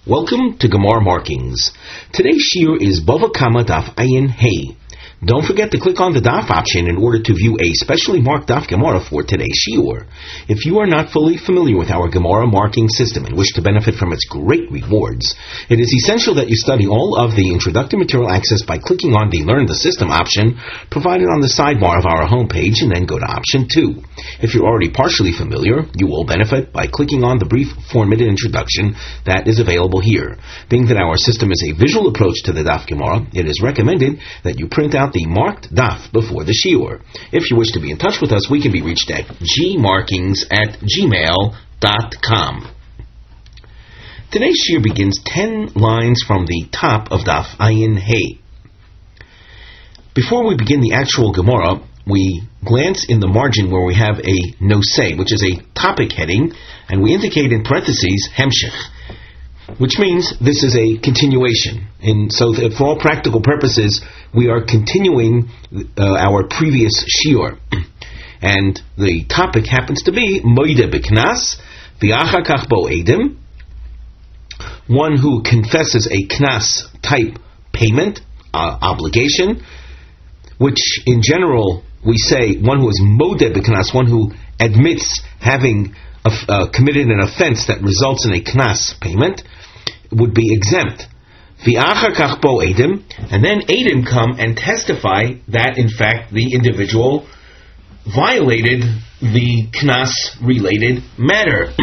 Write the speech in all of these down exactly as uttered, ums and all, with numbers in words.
Welcome to Gemara Markings. Today's shiur is Bava Kama Daf Ayin Hey. Don't forget to click on the Daf option in order to view a specially marked Daf Gemara for today's shiur. If you are not fully familiar with our Gemara marking system and wish to benefit from its great rewards, it is essential that you study all of the introductory material accessed by clicking on the Learn the System option provided on the sidebar of our homepage and then go to option two. If you're already partially familiar, you will benefit by clicking on the brief formatted introduction that is available here. Being that our system is a visual approach to the Daf Gemara, it is recommended that you print out the marked daf before the shiur. If you wish to be in touch with us, we can be reached at gmarkings at gmail dot com. Today's shiur begins ten lines from the top of Daf Ayin Hey. Before we begin the actual Gemara, we glance in the margin where we have a nosei, which is a topic heading, and we indicate in parentheses hemshech, which means this is a continuation. And so that for all practical purposes, we are continuing uh, our previous shiur. And the topic happens to be Moide B'Knas, V'Achar Kach Bo Edim, one who confesses a Knas type payment, uh, obligation, which in general we say one who is Modeh B'Knas, one who admits having uh, committed an offense that results in a Knas payment, would be exempt. V'achar kach bo edim, and then edim come and testify that in fact the individual violated the Knas-related matter.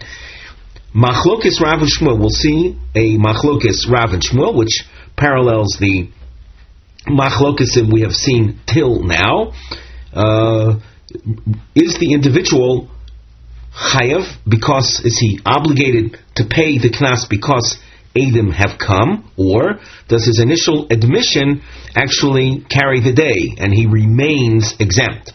Machlokes Rav and Shmuel, we'll see a Machlokes Rav and Shmuel, which parallels the Machlokesim we have seen till now. Uh, is the individual chayav because, is he obligated to pay the knas because edim have come, or does his initial admission actually carry the day and he remains exempt?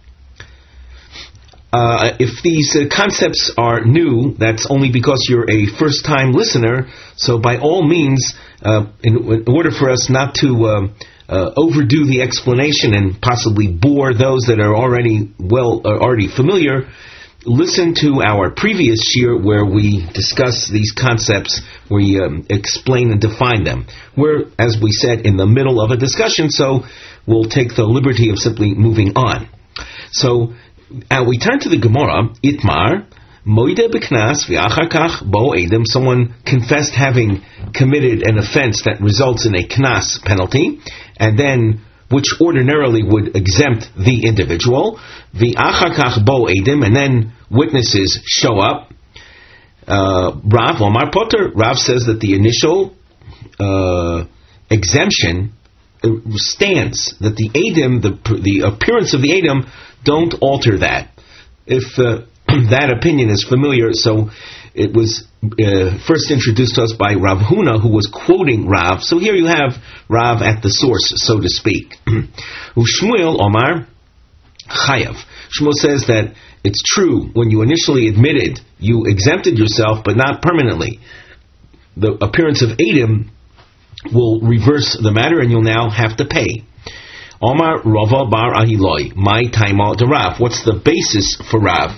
Uh, if these uh, concepts are new, that's only because you're a first-time listener, so by all means, uh, in, in order for us not to uh, uh, overdo the explanation and possibly bore those that are already well, uh, already familiar, listen to our previous shiur where we discuss these concepts, we um, explain and define them. We're, as we said, in the middle of a discussion, so we'll take the liberty of simply moving on. So, uh, we turn to the Gemara, Itmar, Moide B'Knas V'Achar Kach Bo Edim, someone confessed having committed an offense that results in a Knas penalty, and then which ordinarily would exempt the individual. V'achar kach bo edim, and then witnesses show up. Uh, Rav Omar Potter, Rav says that the initial uh, exemption stands, that the edim, the the appearance of the edim, don't alter that. If uh, that opinion is familiar, so it was uh, first introduced to us by Rav Huna, who was quoting Rav. So here you have Rav at the source, so to speak. Shmuel Omar Chayav. Shmuel says that it's true, when you initially admitted, you exempted yourself, but not permanently. The appearance of Edim will reverse the matter, and you'll now have to pay. Omar Rava Bar Ahiloi, my taima de Rav. What's the basis for Rav?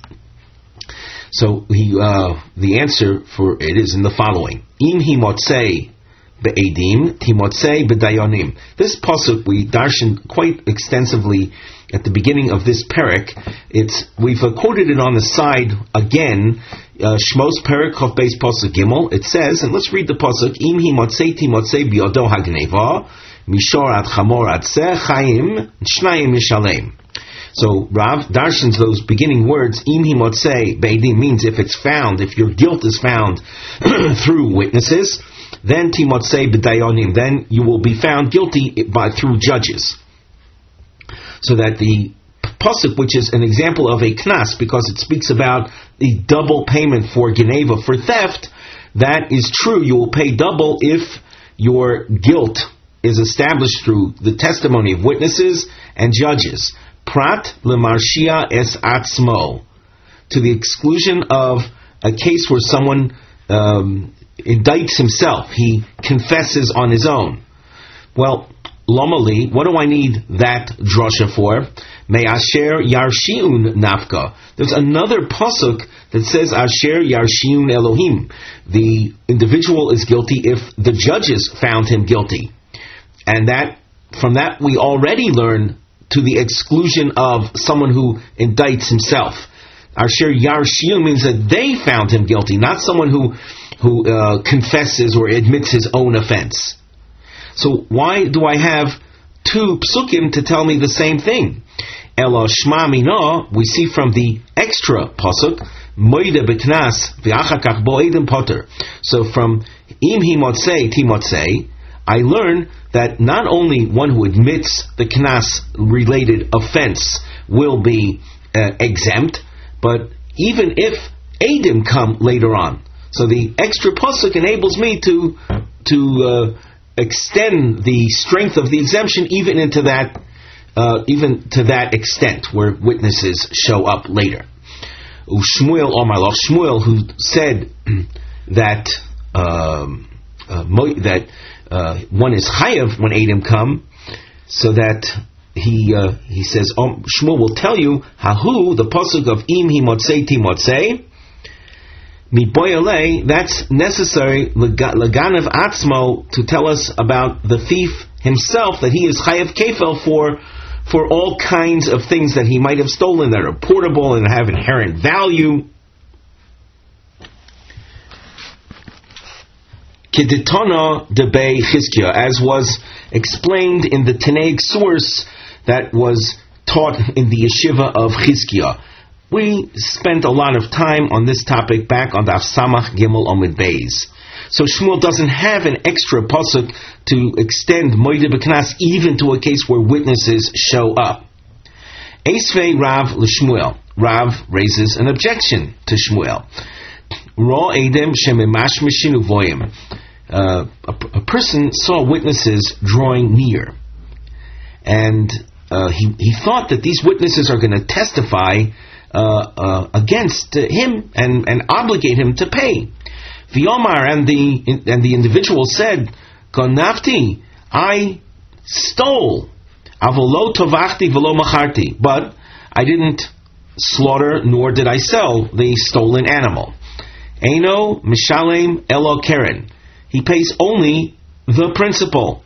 So he, uh, the answer for it is in the following: Im himotzei be'edim, timotzei be'dayonim. This pasuk we darshan quite extensively at the beginning of this perek. It's we've uh, quoted it on the side again. Uh, Shmos perek of base pasuk gimel. It says, and let's read the pasuk: Im himotzei timotzei biodo hagneva mishor ad chamor ad seh chaim shnayim mishalem. So Rav darshans those beginning words, im himotzei be'edim, means if it's found, if your guilt is found through witnesses, then timotzei b'dayonim, then you will be found guilty by through judges. So that the pasuk, which is an example of a knas, because it speaks about the double payment for geneva, for theft, that is true. You will pay double if your guilt is established through the testimony of witnesses and judges. Prat lemarshia es atzmo, to the exclusion of a case where someone um, indicts himself, he confesses on his own. Well, Lomali, what do I need that drasha for? May Asher Yarshiun Nafka. There's another pasuk that says Asher Yarshiun Elohim. The individual is guilty if the judges found him guilty. And that from that we already learn to the exclusion of someone who indicts himself. Asher Yarshiun means that they found him guilty, not someone who who uh, confesses or admits his own offense. So why do I have two psukim to tell me the same thing? Elo shma mina, we see from the extra pasuk, moide beknas v'achakach bo edim poter. So from im hi motzei ti motzei, I learn that not only one who admits the knas related offense will be uh, exempt, but even if edim come later on. So the extra pasuk enables me to to uh, extend the strength of the exemption even into that, uh, even to that extent where witnesses show up later. Shmuel Omarloch, Shmuel, who said that um, uh, that uh, one is chayav when Edom come, so that he uh, he says um, Shmuel will tell you hahu, the pasuk of im hi motzei ti motzei. That's necessary Laganav Atzmo to tell us about the thief himself, that he is chayav kefel for for all kinds of things that he might have stolen that are portable and have inherent value. Keditona debei Chizkiah, as was explained in the Tanaic source that was taught in the yeshiva of Chizkiah. We spent a lot of time on this topic back on the Daf Samach Gimel Omid Beis. So Shmuel doesn't have an extra pasuk to extend Moide B'Knas even to a case where witnesses show up. Esvei Rav l'Shmuel. Rav raises an objection to Shmuel. Ra Edem Shemimash Mishinu Voyim. A person saw witnesses drawing near, and uh, he he thought that these witnesses are going to testify Uh, uh, against uh, him and, and obligate him to pay. V'yomar, and the and the individual said, "Gonafti, I stole, avolo tovachti v'lo macharti, but I didn't slaughter nor did I sell the stolen animal. Eino mishalem elo keren, he pays only the principal."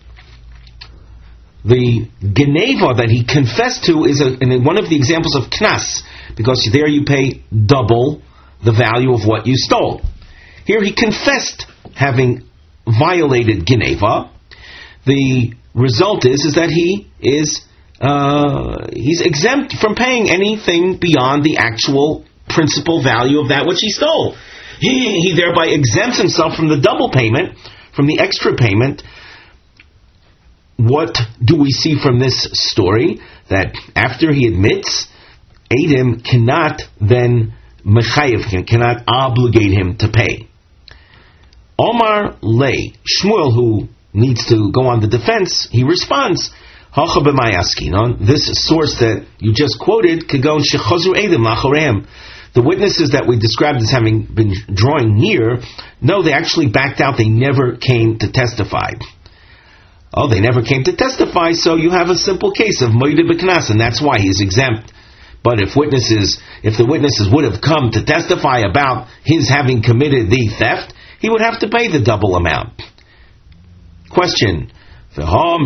The geneva that he confessed to is a, in one of the examples of knas, because there you pay double the value of what you stole. Here he confessed having violated geneva. The result is is that he is uh, he's exempt from paying anything beyond the actual principal value of that which he stole. He, he thereby exempts himself from the double payment, from the extra payment. What do we see from this story? That after he admits, Edom cannot then mechayev him, cannot obligate him to pay. Omar Lei, Shmuel, who needs to go on the defense, he responds, Hacha b'mayaskinon, this source that you just quoted, Kagon shechazru Edom lachoreim. The witnesses that we described as having been drawing near, no, they actually backed out, they never came to testify. Oh, they never came to testify, so you have a simple case of Moide B'Knas, and that's why he's exempt. But if witnesses, if the witnesses would have come to testify about his having committed the theft, he would have to pay the double amount. Question. From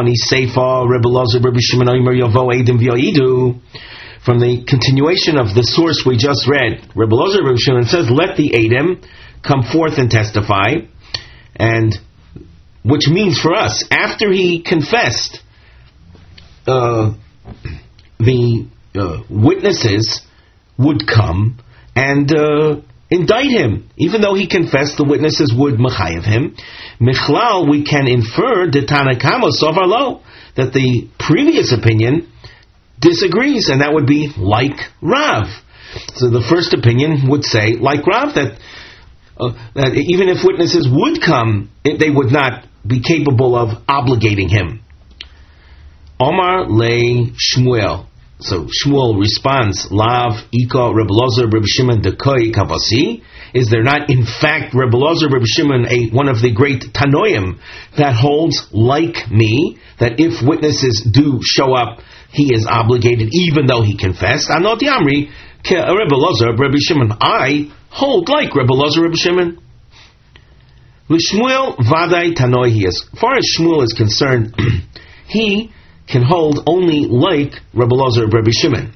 the continuation of the source we just read, Rebbe Elazar Rebbe Shimon says, let the Edom come forth and testify, and which means for us, after he confessed, uh, the uh, witnesses would come and uh, indict him. Even though he confessed, the witnesses would mechayev him. Michlal, we can infer the Tanakama Sovar Lo, that the previous opinion disagrees, and that would be like Rav. So the first opinion would say, like Rav, that, uh, that even if witnesses would come, it, they would not be capable of obligating him. Omar le Shmuel. So Shmuel responds, Lav Ika Rebbe Elazar Rebbe Shimon Dekoi Kavasi. Is there not, in fact, Rebbe Elazar Rebbe Shimon, a, one of the great Tanoim, that holds, like me, that if witnesses do show up, he is obligated, even though he confessed? Anot Yamri, Ke Rebbe Elazar Rebbe Shimon. I hold like Rebbe Elazar Rebbe Shimon. L'Shmuel Vadai Tanoi. As far as Shmuel is concerned, he can hold only like Rebbe Elazar Rebbe Shimon.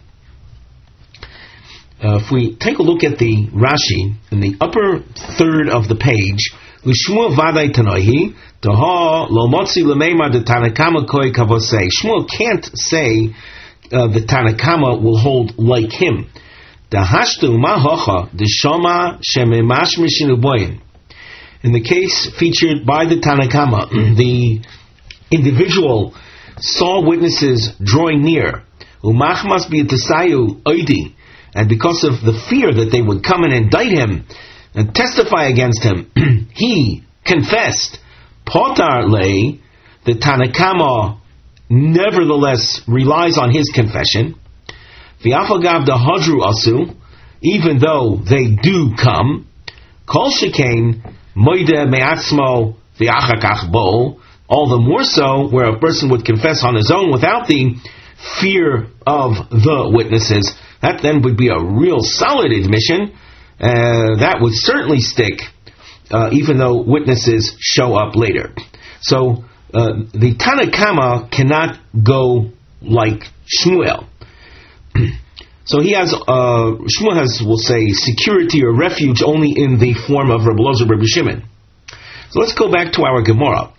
Uh, if we take a look at the Rashi in the upper third of the page, L'Shmuel Vadai Tanoi, Taha Lo Motzi L'Meima De Tanakama Koi Kavosei. Shmuel can't say uh, the Tanakama will hold like him. Dahashtu Mahocha Deshama Shememash Mishinuboyin. In the case featured by the Tanakama, the individual saw witnesses drawing near, Umachmas B'Yatasayu Oidi, and because of the fear that they would come and indict him and testify against him, he confessed. Potar lay, the Tanakama nevertheless relies on his confession. V'afagav dahadru asu, even though they do come, kol shekain moide me'atzmo v'achakach bo, all the more so where a person would confess on his own without the fear of the witnesses. That then would be a real solid admission. Uh, that would certainly stick, uh, even though witnesses show up later. So uh, the Tanakama cannot go like Shmuel. So he has, uh, Shmuel has, we'll say, security or refuge only in the form of Rebbe Elazar Rebbe Shimon. So let's go back to our Gemara.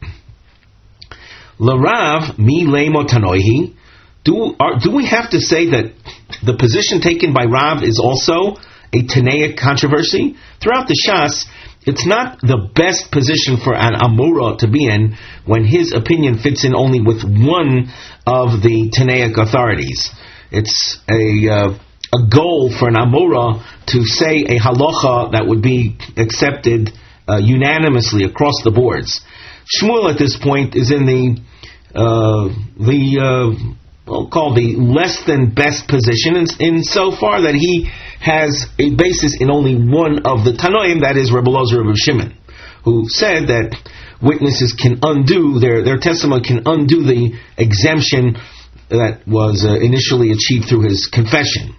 L'Rav mi leimo tanoihi. Do are, do we have to say that the position taken by Rav is also a Tanaic controversy? Throughout the Shas, it's not the best position for an Amora to be in when his opinion fits in only with one of the Tanaic authorities. It's a uh, a goal for an Amora to say a halacha that would be accepted uh, unanimously across the boards. Shmuel at this point is in the uh, the uh, we'll call the less than best position in, in so far that he has a basis in only one of the Tanoim, that is Rebbe Elazar Rebbe Shimon, who said that witnesses can undo their their testimony can undo the exemption that was uh, initially achieved through his confession.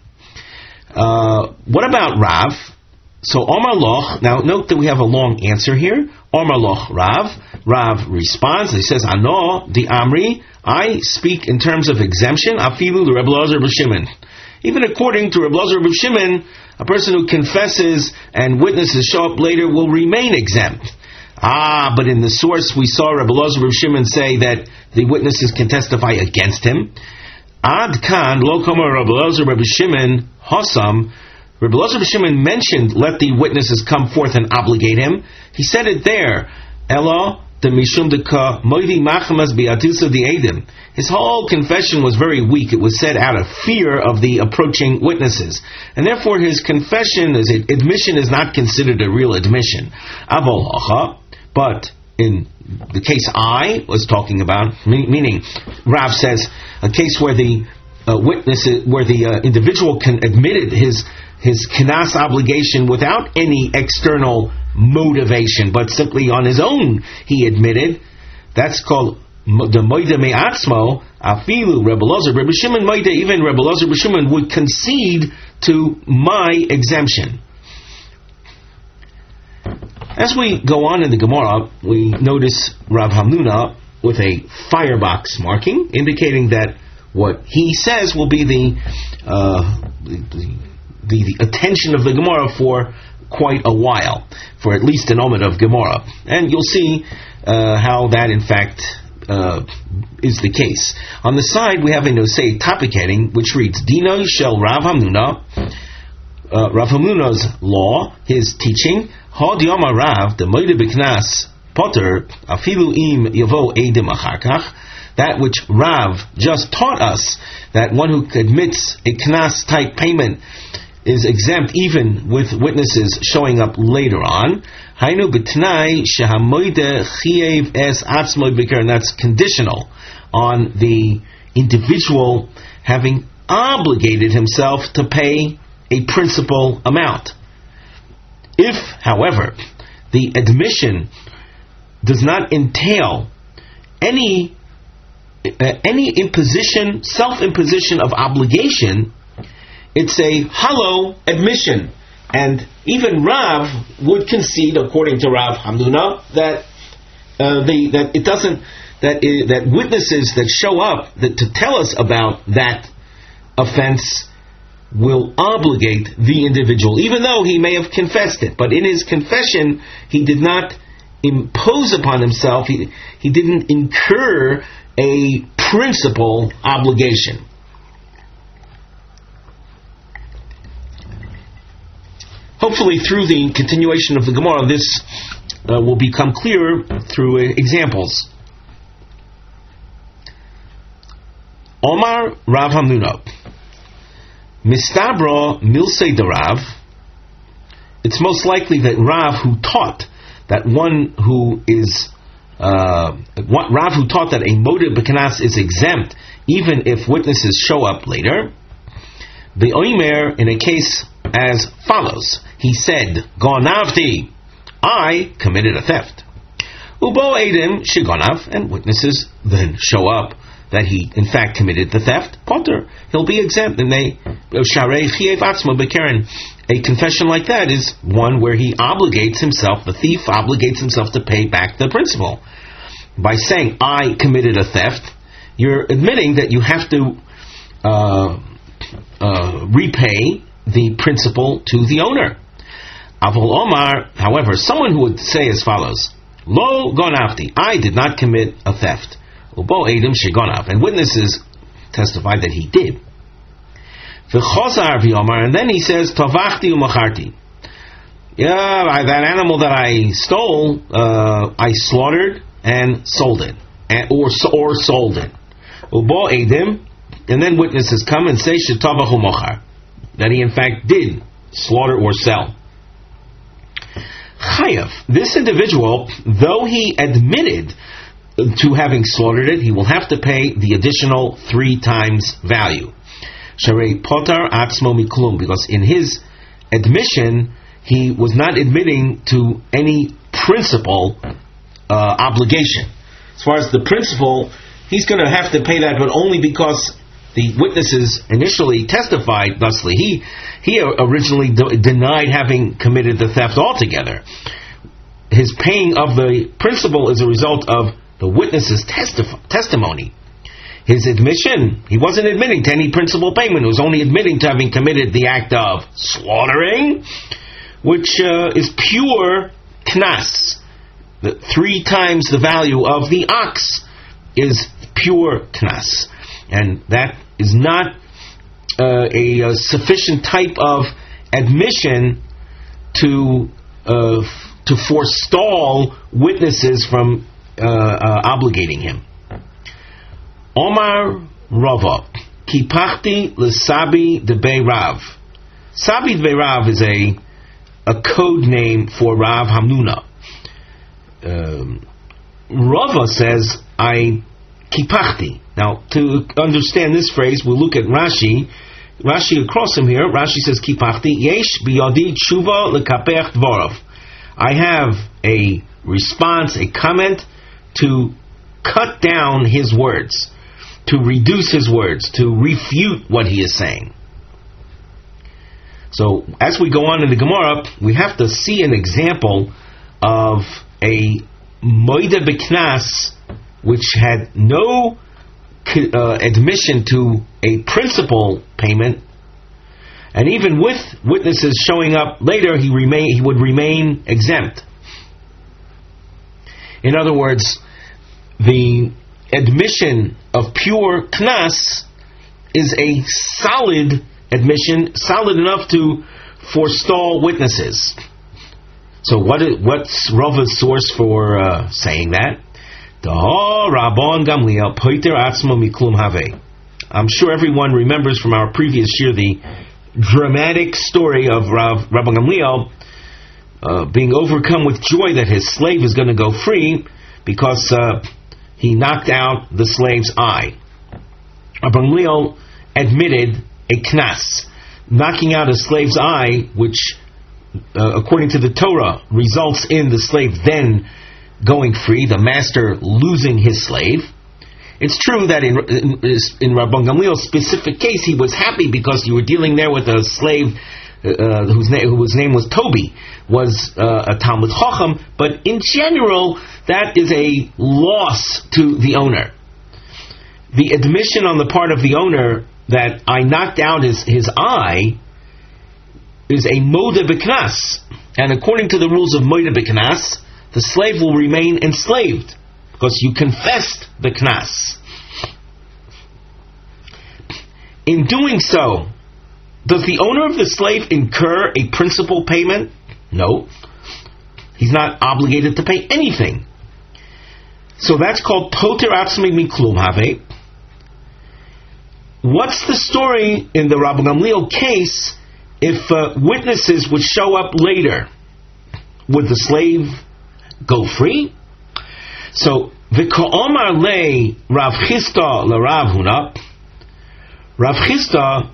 Uh, what about Rav? So Omar Loch, now note that we have a long answer here. Omar Loch Rav. Rav responds, he says, Ano di Amri, I speak in terms of exemption, Afilu the Rebbe Elazar Rebbe Shimon. Even according to Rebbe Elazar Rebbe Shimon, a person who confesses and witnesses show up later will remain exempt. Ah, but in the source we saw Rebbe Elazar Rebbe Shimon say that the witnesses can testify against him. Ad kan lo kama Rebbe Elazar Rebbe Shimon hasam. Rebbe Elazar Rebbe Shimon mentioned let the witnesses come forth and obligate him. He said it there. Elo de mishum deka moidi machamas biatusa di edim. His whole confession was very weak. It was said out of fear of the approaching witnesses, and therefore his confession, his admission, is not considered a real admission. Avol hacha, but in the case I was talking about, meaning Rav says a case where the uh, witness, where the uh, individual can admitted his his kinas obligation without any external motivation, but simply on his own he admitted. That's called the moida me'atzmo. Afilu Rebbe Elazar Rebbe Shimon moida. Even Rebbe Elazar Rebbe Shimon would concede to my exemption. As we go on in the Gemara, we notice Rav Hamnuna with a firebox marking, indicating that what he says will be the uh, the, the, the attention of the Gemara for quite a while, for at least an omen of Gemara. And you'll see uh, how that in fact uh, is the case. On the side we have a Nosei topic heading which reads Dino Shel Rav Hamnuna, uh, Rav Hamnuna's law, his teaching, Ha Diyama Rav the Moide B'Knas Potter Afilu Im Yavo Eidim Achakach. That which Rav just taught us, that one who admits a knas type payment is exempt even with witnesses showing up later on. Hainu b'tnai shehamoide chiev es atzmoi b'ker, and that's conditional on the individual having obligated himself to pay a principal amount. If, however, the admission does not entail any uh, any imposition, self-imposition of obligation, it's a hollow admission. And even Rav would concede, according to Rav Hamnuna, that uh, the that it doesn't that it, that witnesses that show up that to tell us about that offense will obligate the individual, even though he may have confessed it. But in his confession, he did not impose upon himself, he, he didn't incur a principal obligation. Hopefully through the continuation of the Gemara, this uh, will become clearer through uh, examples. Omar Rav Hamnuna. Mistabra Milsei de Rav. It's most likely that Rav who taught that one who is uh, Rav who taught that a motive b'kanas is exempt even if witnesses show up later. The Oimer in a case as follows. He said, Gonavti, I committed a theft. Ubo Edim Shigonav, and witnesses then show up that he in fact committed the theft. Potter, he'll be exempt. And they Sharei Chiev Atzmo Bekeren. A confession like that is one where he obligates himself, the thief obligates himself to pay back the principal. By saying, I committed a theft, you're admitting that you have to uh, uh, repay the principal to the owner. Avol Omar, however, someone who would say as follows, Lo gonavti, I did not commit a theft. Ubo edim shegonav, and witnesses testified that he did. V'chozar v'yomar, and then he says, Tovachti u'macharti. Yeah, I, that animal that I stole, uh, I slaughtered and sold it, and, or or sold it. Ubo edim, and then witnesses come and say, Shetavahu mochar, that he in fact did slaughter or sell. Chayav, this individual, though he admitted to having slaughtered it, he will have to pay the additional three times value. Sharei potar atzmo miklum, because in his admission he was not admitting to any principal uh, obligation. As far as the principal, he's going to have to pay that, but only because the witnesses initially testified thusly. He he originally de- denied having committed the theft altogether. His paying of the principal is a result of the witness's testif- testimony. His admission, he wasn't admitting to any principal payment. He was only admitting to having committed the act of slaughtering, which uh, is pure knas. The, three times the value of the ox is pure knas. And that is not uh, a, a sufficient type of admission to uh, to forestall witnesses from uh, uh, obligating him. Omar Rava, Kipachti l'Sabi de Rav. Sabi de Rav is a a code name for Rav Hamnuna. Um, Rava says, I Kipachti. Now, to understand this phrase, we'll look at Rashi. Rashi across him here, Rashi says, Kipachti, Yesh biyodi tshuva lekapech dvorov. I have a response, a comment to cut down his words, to reduce his words, to refute what he is saying. So, as we go on in the Gemara, we have to see an example of a moide b'knas which had no uh, admission to a principal payment, and even with witnesses showing up later, he remain he would remain exempt. In other words, the admission of pure knas is a solid admission, solid enough to forestall witnesses. So what is, what's Rava's source for uh, saying that? I'm sure everyone remembers from our previous year the dramatic story of Rav, Rabban Gamliel uh, being overcome with joy that his slave is going to go free because uh, he knocked out the slave's eye. Rabban Gamliel admitted a knas, knocking out a slave's eye, which, uh, according to the Torah, results in the slave then going free, the master losing his slave. It's true that in in, in Rabban Gamliel's specific case, he was happy because you were dealing there with a slave uh, whose, na- whose name was Toby, was uh, a Talmud Chacham, but in general, that is a loss to the owner. The admission on the part of the owner that I knocked out his, his eye is a Moda B'Knas, and according to the rules of Moda B'Knas, the slave will remain enslaved, because you confessed the knas. In doing so, does the owner of the slave incur a principal payment? No. He's not obligated to pay anything. So that's called poter atzmi miklum have. What's the story in the Rabban Gamliel case if uh, witnesses would show up later? Would the slave go free? So, v'ko'omar le Rav Chisda le Rav Huna, Rav Chisda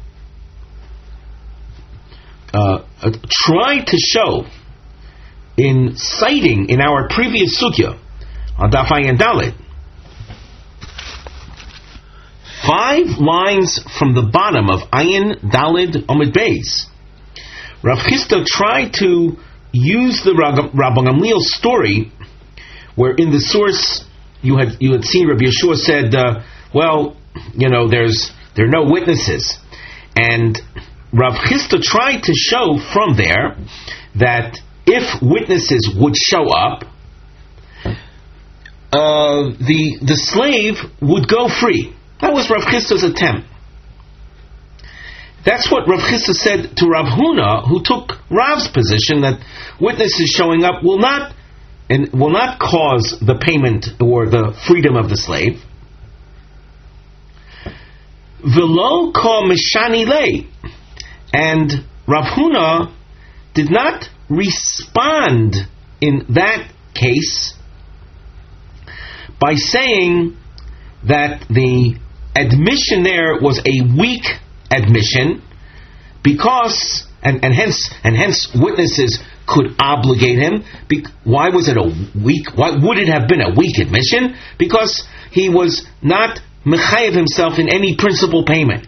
uh, uh, tried to show, in citing in our previous sugya, on Daf Ayin Dalet, five lines from the bottom of Ayin Dalet Omid Beis, Rav Chisda tried to use the Rabban Gamliel story, where in the source you had you had seen Rabbi Yeshua said, uh, well, you know, there's there are no witnesses, and Rav Chisda tried to show from there that if witnesses would show up, uh, the the slave would go free. That was Rav Chisda's attempt. That's what Rav Chisda said to Rav Huna, who took Rav's position that witnesses showing up will not and will not cause the payment or the freedom of the slave. V'lo ka mishani lei, and Rav Huna did not respond in that case by saying that the admission there was a weak admission, because and, and hence and hence witnesses could obligate him. Be, why was it a weak? Why would it have been a weak admission? Because he was not mechayev himself in any principal payment.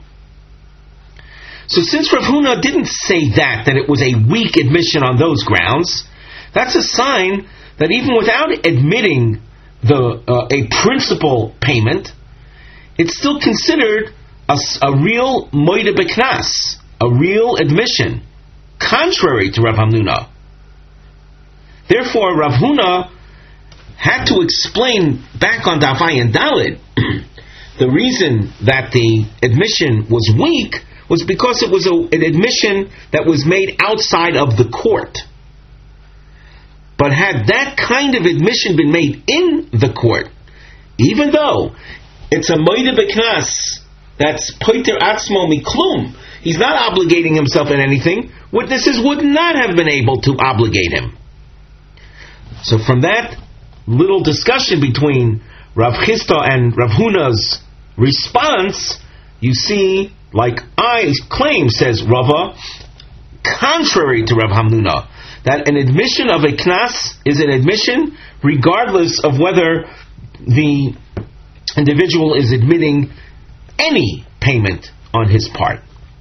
So since Rav Huna didn't say that that it was a weak admission on those grounds, that's a sign that even without admitting the uh, a principal payment, it's still considered a, a real moida b'knas, a real admission, contrary to Rav Hamnuna. Therefore, Rav Huna had to explain back on Daf Ayin Dalet the reason that the admission was weak was because it was a, an admission that was made outside of the court. But had that kind of admission been made in the court, even though it's a moida b'knas, that's poiter atzmo miklum, he's not obligating himself in anything, witnesses would not have been able to obligate him. So from that little discussion between Rav Chisda and Rav Huna's response, you see, like I claim, says Rava, contrary to Rav Hamnuna, that an admission of a knas is an admission regardless of whether the individual is admitting any payment on his part.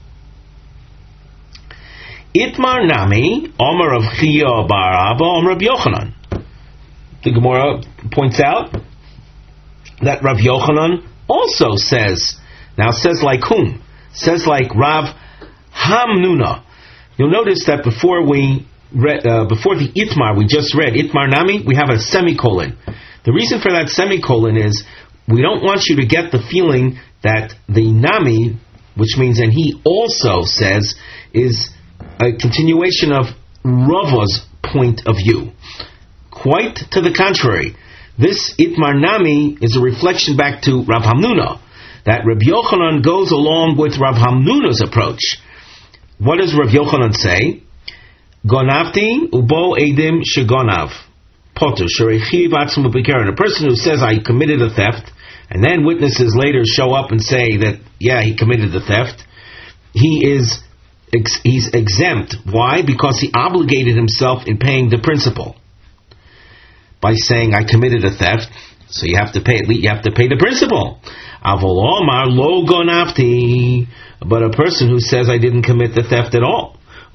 Itmar nami, Omer of Chiya bar Abba, Omer Rav Yochanan. The Gemara points out that Rav Yochanan also says, now says like whom? Says like Rav Hamnuna. You'll notice that before we read, uh, before the Itmar we just read, Itmar nami, we have a semicolon. The reason for that semicolon is we don't want you to get the feeling that the nami, which means and he also says, is a continuation of Rava's point of view. Quite to the contrary, this Itmar nami is a reflection back to Rav Hamnuna, that Rav Yochanan goes along with Rav Hamnuna's approach. What does Rav Yochanan say? Gonavti ubo edim shegonav. potter. A person who says, I committed a theft, and then witnesses later show up and say that, yeah, he committed the theft, he is ex- he's exempt. Why? Because he obligated himself in paying the principal. By saying, I committed a theft, so you have to pay, you have to pay the principal. Avol Omar lo gonavti, but a person who says, I didn't commit the theft at all,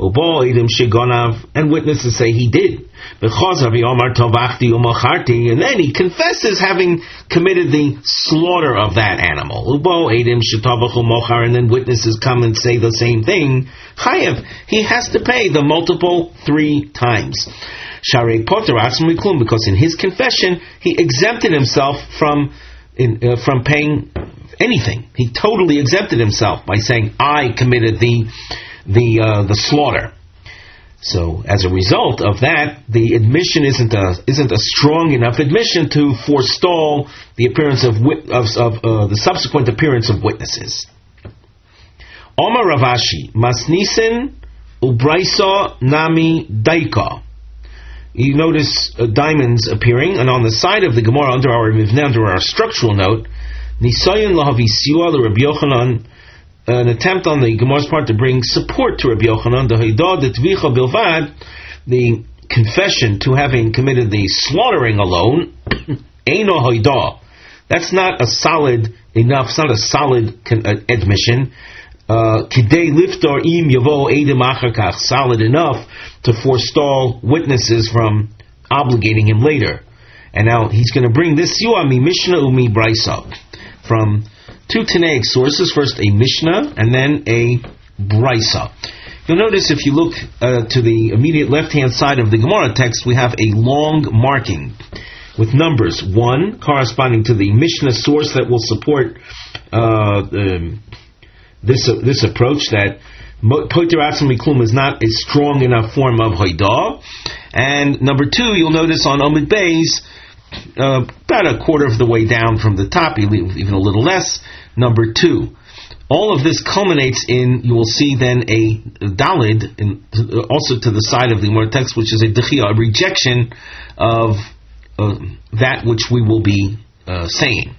and witnesses say he did, and then he confesses having committed the slaughter of that animal, and then witnesses come and say the same thing, he has to pay the multiple three times. Because in his confession he exempted himself from in, uh, from paying anything. He totally exempted himself by saying, I committed the the uh, the slaughter. So as a result of that, the admission isn't a isn't a strong enough admission to forestall the appearance of wit- of, of uh, the subsequent appearance of witnesses. Omar Ravashi Masnisen Ubraisa Nami Daika. You notice uh, diamonds appearing, and on the side of the Gemara under our under our structural note, Nisayon Lahavi Siwa Rabbi Yochanan. An attempt on the Gemara's part to bring support to Rabbi Yochanan, the Haidah de Tvicha Bilvad, the confession to having committed the slaughtering alone, Eino Haidah. That's not a solid enough, it's not a solid con- uh, admission. Kidei liftor im yavo edim achar, solid enough to forestall witnesses from obligating him later. And now he's going to bring this Yua mi Mishnah umi Braisa from two Tanaic sources, first a Mishnah and then a Braisa. You'll notice if you look uh, to the immediate left-hand side of the Gemara text, we have a long marking with numbers, one corresponding to the Mishnah source that will support uh, um, this uh, this approach, that Poiter Atzmi Klum is not a strong enough form of Haidah. And number two, you'll notice on Omid Beis, Uh, about a quarter of the way down from the top, even a little less, number two. All of this culminates in, you will see then a dalid, in, also to the side of the Gemara text, which is a dechia, a rejection of uh, that which we will be uh, saying.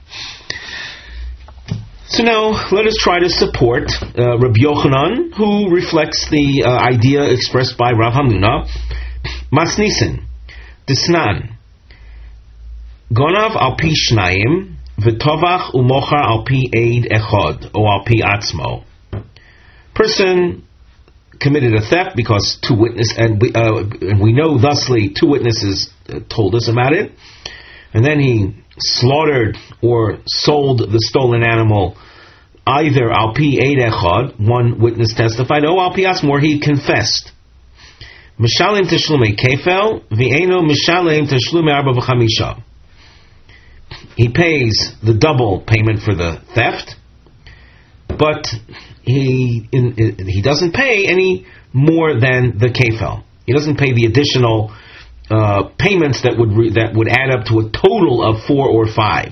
So now, let us try to support uh, Rabbi Yochanan, who reflects the uh, idea expressed by Rav Hamnuna. Masnisen, Disnan, Gonav al pi shnayim, v'tovach umochar al pi eid echod, or al pi atzmo. Person committed a theft because two witnesses, and we, uh, and we know thusly two witnesses uh, told us about it, and then he slaughtered or sold the stolen animal either al pi eid echod, one witness testified, or al pi atzmo, or he confessed. Mishalim teshlume kefel, v'eino mishalim teshlume arba v'chamisha. He pays the double payment for the theft, but he in, in, he doesn't pay any more than the kefel. He doesn't pay the additional uh, payments that would re, that would add up to a total of four or five.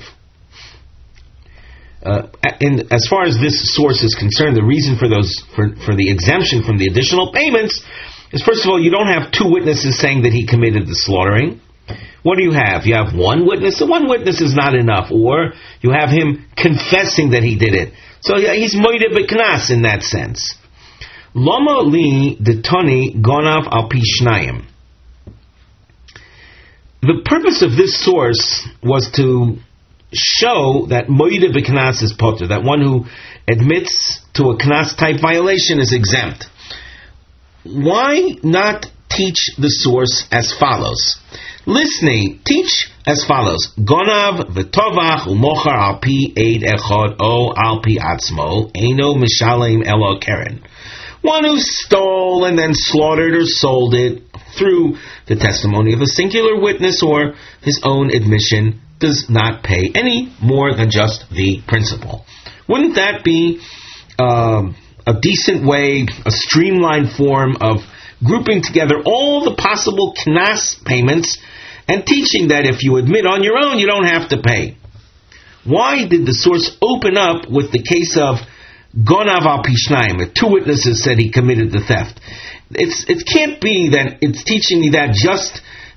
Uh, and as far as this source is concerned, the reason for those for, for the exemption from the additional payments is, first of all, you don't have two witnesses saying that he committed the slaughtering. What do you have? You have one witness. So one witness is not enough. Or you have him confessing that he did it. So yeah, he's moide b'knas in that sense. Lama li detoni gonav al pi shnayim. The purpose of this source was to show that moide b'knas is potter, that one who admits to a knas type violation is exempt. Why not teach the source as follows? Listening, teach as follows: Gonav v'tovach umochar al pi eid echad o al pi atzmo eino mishalem elo keren. One who stole and then slaughtered or sold it through the testimony of a singular witness or his own admission does not pay any more than just the principal. Wouldn't that be um, a decent way, a streamlined form of grouping together all the possible knas payments and teaching that if you admit on your own, you don't have to pay? Why did the source open up with the case of Gonav al pi shnayim, where two witnesses said he committed the theft? It's, it can't be that it's teaching me that just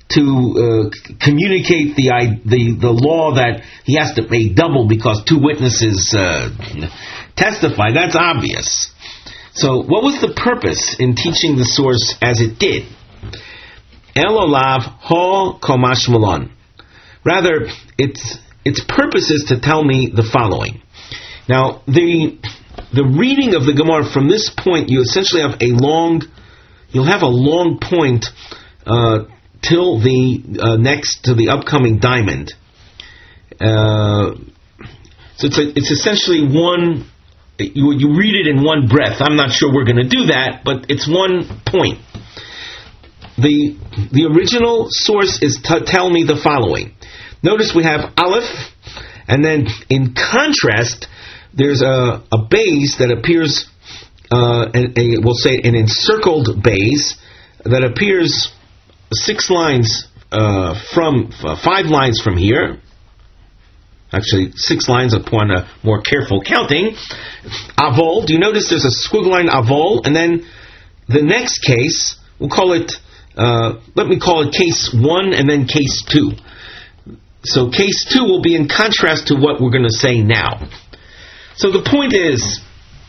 to uh, communicate the, the the law that he has to pay double because two witnesses uh, testify. That's obvious. So what was the purpose in teaching the source as it did? Elolav ho komash malon. Rather, its its purpose is to tell me the following. Now, the the reading of the Gemara from this point, you essentially have a long, you'll have a long point uh, till the uh, next to the upcoming diamond. Uh, so it's a, it's essentially one. You you read it in one breath. I'm not sure we're going to do that, but it's one point. The the original source is to tell me the following. Notice we have Aleph, and then in contrast, there's a, a base that appears, uh, a, a, we'll say an encircled base that appears six lines uh, from, uh, five lines from here. Actually, six lines upon a more careful counting. Avol, do you notice there's a squiggly line Avol, and then the next case, we'll call it, uh, let me call it case one and then case two. So case two will be in contrast to what we're going to say now. So the point is,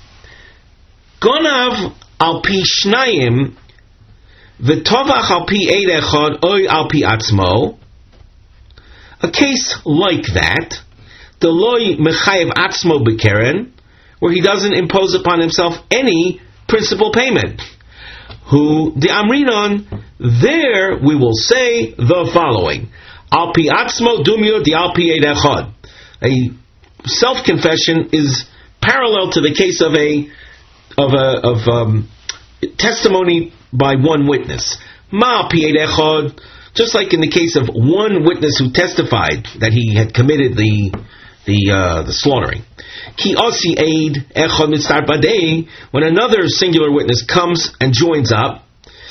Gonav al pi shnayim, v'tovach al pi eid echad, oy al pi atzmo. A case like that, Deloy mechayev atzmo bekeren, where he doesn't impose upon himself any principal payment. Who the amrinon, there we will say the following: Al pi atzmo dumyo di al pi eid echad. A self-confession is parallel to the case of a of a of um, testimony by one witness. Ma pi eid echad, just like in the case of one witness who testified that he had committed the the uh, the slaughtering. Ki osi eid echad mitzar badei, when another singular witness comes and joins up,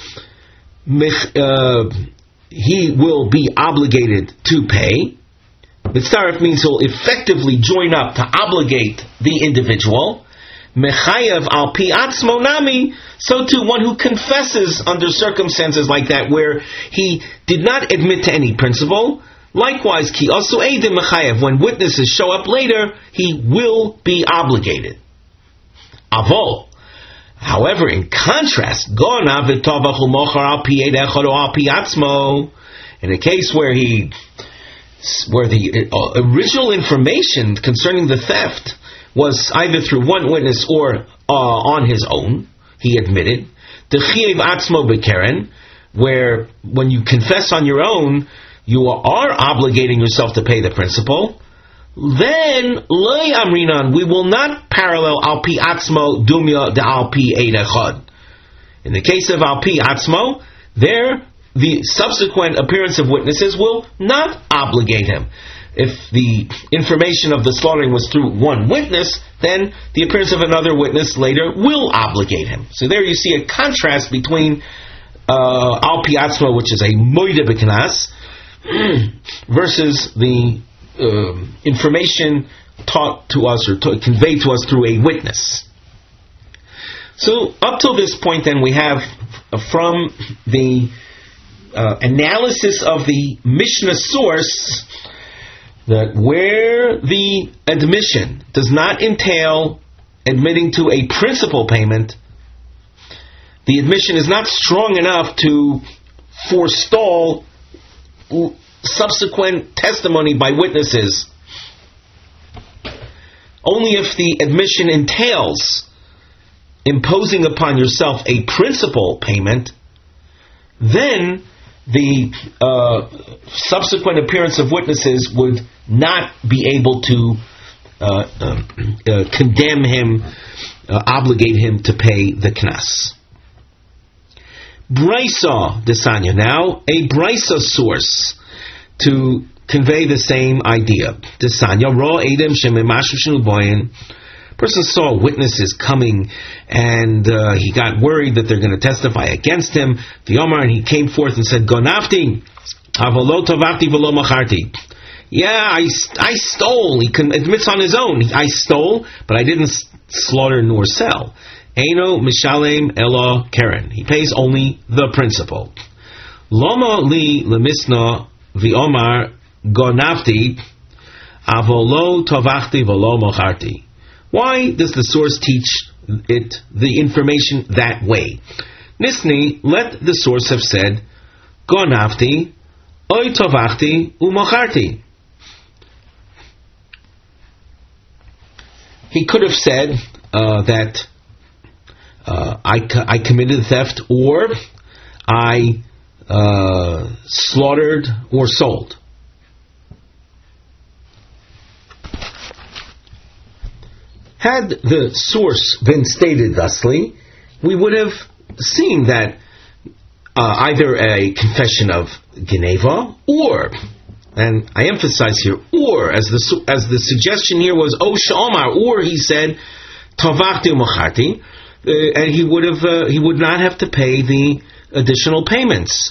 uh, he will be obligated to pay. Mitzaref means he'll effectively join up to obligate the individual. Mechayev al pi atzmo nami, so too one who confesses under circumstances like that where he did not admit to any principle. Likewise, ki also eidim mechayev, when witnesses show up later, he will be obligated. Avol. However, in contrast, gona v'tovachu mochar al pi eid echad o al pi atzmo, in a case where he where the uh, original information concerning the theft was either through one witness or uh, on his own, he admitted, the chiyev atzmo bekeren, where when you confess on your own, you are obligating yourself to pay the principal, then loy amrinan, we will not parallel al pi atzmo dumya de al pi eid echad. In the case of al pi atzmo, there the subsequent appearance of witnesses will not obligate him. If the information of the slaughtering was through one witness, then the appearance of another witness later will obligate him. So there you see a contrast between uh, al pi atzmo, which is a moide b'knas, versus the uh, information taught to us or ta- conveyed to us through a witness. So up till this point, then, we have uh, from the Uh, analysis of the Mishnah source that where the admission does not entail admitting to a principal payment, the admission is not strong enough to forestall subsequent testimony by witnesses. Only if the admission entails imposing upon yourself a principal payment, then the uh, subsequent appearance of witnesses would not be able to uh, uh, uh, condemn him, uh, obligate him to pay the knas. Brisa desanya, now a brisa source to convey the same idea. Desanya ra edem shememashu shenu boyin. Person saw witnesses coming, and uh, he got worried that they're going to testify against him. The Omar, and he came forth and said, "Gonafti, avolo tovachti v'lo macharti." Yeah, I, I stole. He admits on his own, I stole, but I didn't slaughter nor sell. Eino mishalem elo keren. He pays only the principal. Loma li lemisna v'omar gonavti avolo tovachti v'lo mocharti. Why does the source teach it the information that way? Nisni, let the source have said, gonavti, oy tovachti, umocharti. He could have said uh, that uh, I, co- I committed theft, or I uh, slaughtered or sold. Had the source been stated thusly, we would have seen that uh, either a confession of Geneva, or, and I emphasize here, or, as the as the suggestion here was, O Sha'omar, or he said, Tavachti Umacharti, uh, and he would have uh, he would not have to pay the additional payments.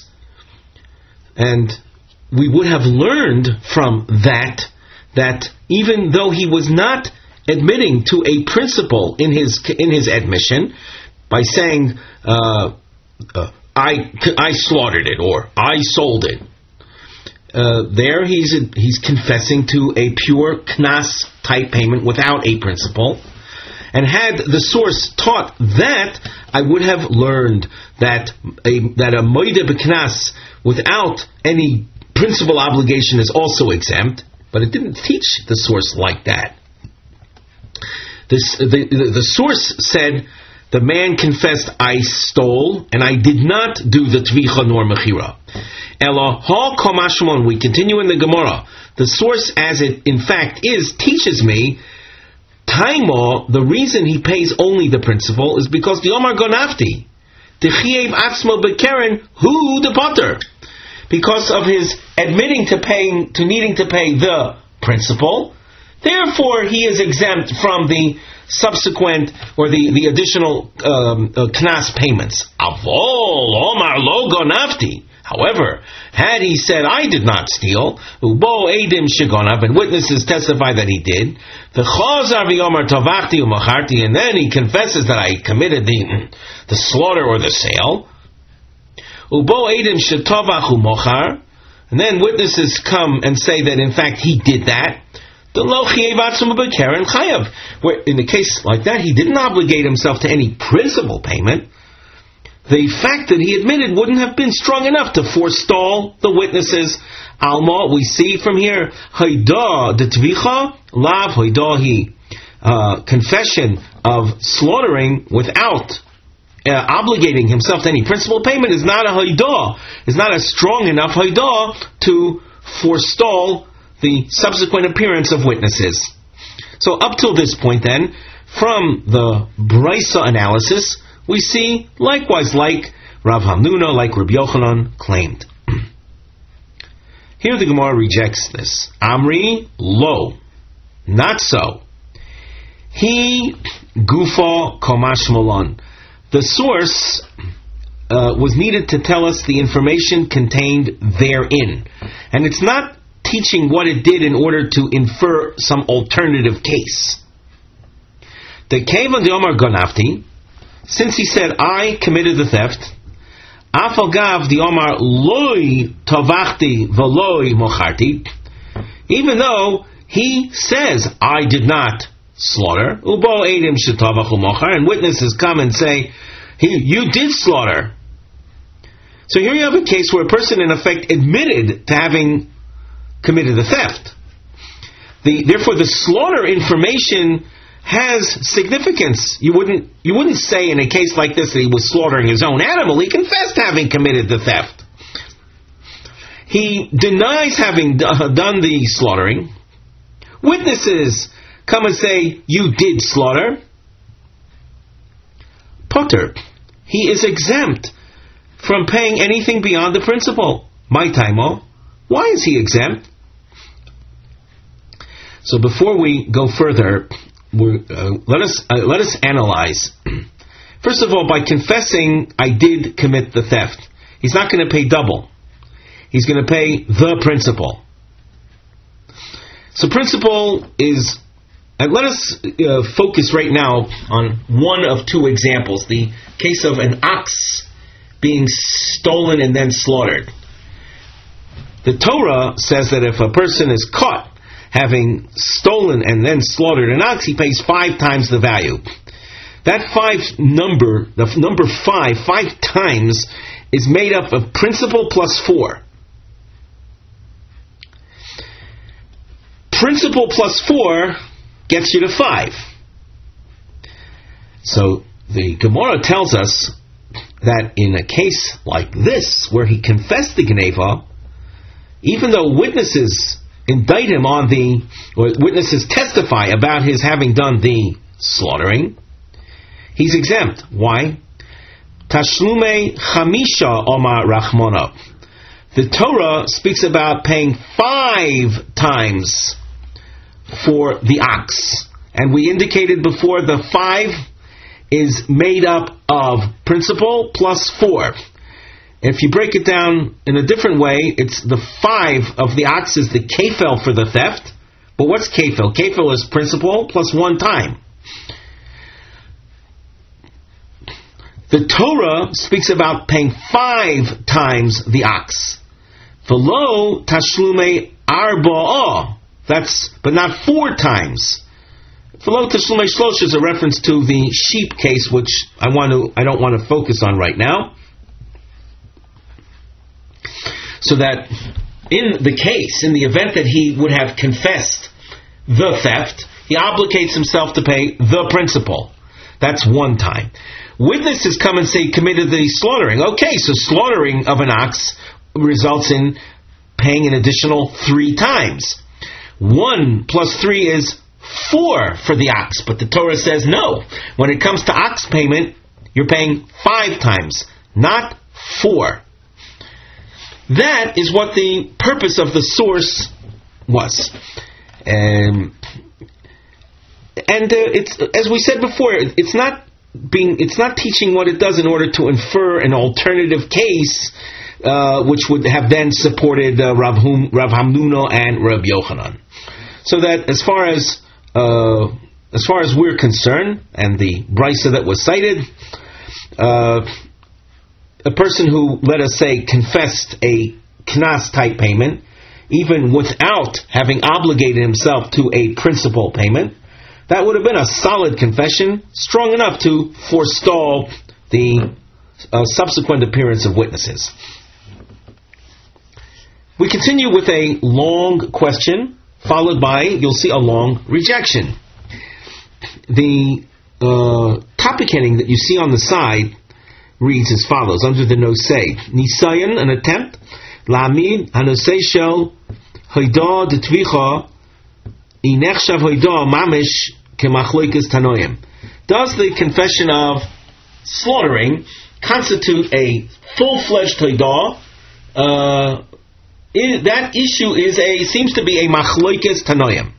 And we would have learned from that that even though he was not admitting to a principle in his in his admission by saying uh, uh, I I slaughtered it or I sold it, uh, there he's he's confessing to a pure knas type payment without a principle. And had the source taught that, I would have learned that a that a moide b'knas without any principal obligation is also exempt. But it didn't teach the source like that. This, the, the, the source said, the man confessed, I stole, and I did not do the tvicha nor mechira. Ela ha komashmon, we continue in the Gemara. The source, as it in fact is, teaches me, taimo, the reason he pays only the principal is because the Omar Gonafti, Techiev Atzmo Bekeren, who the potter. Because of his admitting to paying, to needing to pay the principal, therefore, he is exempt from the subsequent or the, the additional um, uh, knas payments. Avol Omar lo gonafti. However, had he said, I did not steal, ubo edim shegonav, and witnesses testify that he did, the chazar v'omar tovachti umacharti, and then he confesses that I committed the, the slaughter or the sale, ubo edim shetovach umochar, and then witnesses come and say that in fact he did that, where in a case like that, he didn't obligate himself to any principal payment. The fact that he admitted wouldn't have been strong enough to forestall the witnesses. Alma, we see from here, Haida de Tvicha, Lav Haidahi, confession of slaughtering without uh, obligating himself to any principal payment is not a Haida, is not a strong enough Haida to forestall the subsequent appearance of witnesses. So up till this point then, from the Brisa analysis, we see likewise like Rav Hamnuna, like Rabbi Yochanan claimed. Here the Gemara rejects this. Amri lo, not so. He gufa komash molon. The source uh, was needed to tell us the information contained therein. And it's not teaching what it did in order to infer some alternative case. The Kevan de Omar Gonafti, since he said, I committed the theft, Afalgav de Omar Loi Tavachti Veloi Mocharti, even though he says, I did not slaughter, Ubo Edim Shetavachu Mochar, and witnesses come and say, you did slaughter. So here you have a case where a person in effect admitted to having committed the theft. The, therefore, the slaughter information has significance. You wouldn't you wouldn't say in a case like this that he was slaughtering his own animal. He confessed having committed the theft. He denies having d- done the slaughtering. Witnesses come and say, you did slaughter. Potter, he is exempt from paying anything beyond the principal. My taimo. Why is he exempt? So before we go further, we're, uh, let us uh, let us analyze. First of all, by confessing I did commit the theft, he's not going to pay double. He's going to pay the principal. So principal is, and let us uh, focus right now on one of two examples, the case of an ox being stolen and then slaughtered. The Torah says that if a person is caught having stolen and then slaughtered an ox, he pays five times the value. That five number, the number five, five times, is made up of principal plus four. Principal plus four gets you to five. So the Gemara tells us that in a case like this, where he confessed the Geneva, even though witnesses indict him on the, or witnesses testify about his having done the slaughtering, he's exempt. Why? Tashlume chamisha omar rachmona. The Torah speaks about paying five times for the ox. And we indicated before the five is made up of principal plus four. If you break it down in a different way, it's the five of the ox is the kefel for the theft. But what's kefel? Kefel is principal plus one time. The Torah speaks about paying five times the ox. V'lo tashlume arba'ah. That's, but not four times. V'lo tashlume shlosh is a reference to the sheep case, which I want to, I don't want to focus on right now. So that in the case, in the event that he would have confessed the theft, he obligates himself to pay the principal. That's one time. Witnesses come and say committed the slaughtering. Okay, so slaughtering of an ox results in paying an additional three times. One plus three is four for the ox, but the Torah says no. When it comes to ox payment, you're paying five times, not four. That is what the purpose of the source was. Um, and uh, it's, as we said before, it's not being, it's not teaching what it does in order to infer an alternative case, uh, which would have then supported uh, Rav, hum, Rav Hamnuna and Rav Yochanan. So that as far as uh, as far as we're concerned, and the brisa that was cited, uh, a person who, let us say, confessed a knas type payment, even without having obligated himself to a principal payment, that would have been a solid confession, strong enough to forestall the uh, subsequent appearance of witnesses. We continue with a long question, followed by, you'll see, a long rejection. The uh, topic heading that you see on the side reads as follows, under the nosei: Nisayan, an attempt, La'amid hanosei shel hoida detvicha inechshav hoida mamish kemachloikas tanoim. Does the confession of slaughtering constitute a full-fledged hoida? Uh, is, that issue is a seems to be a machloikas tanoim.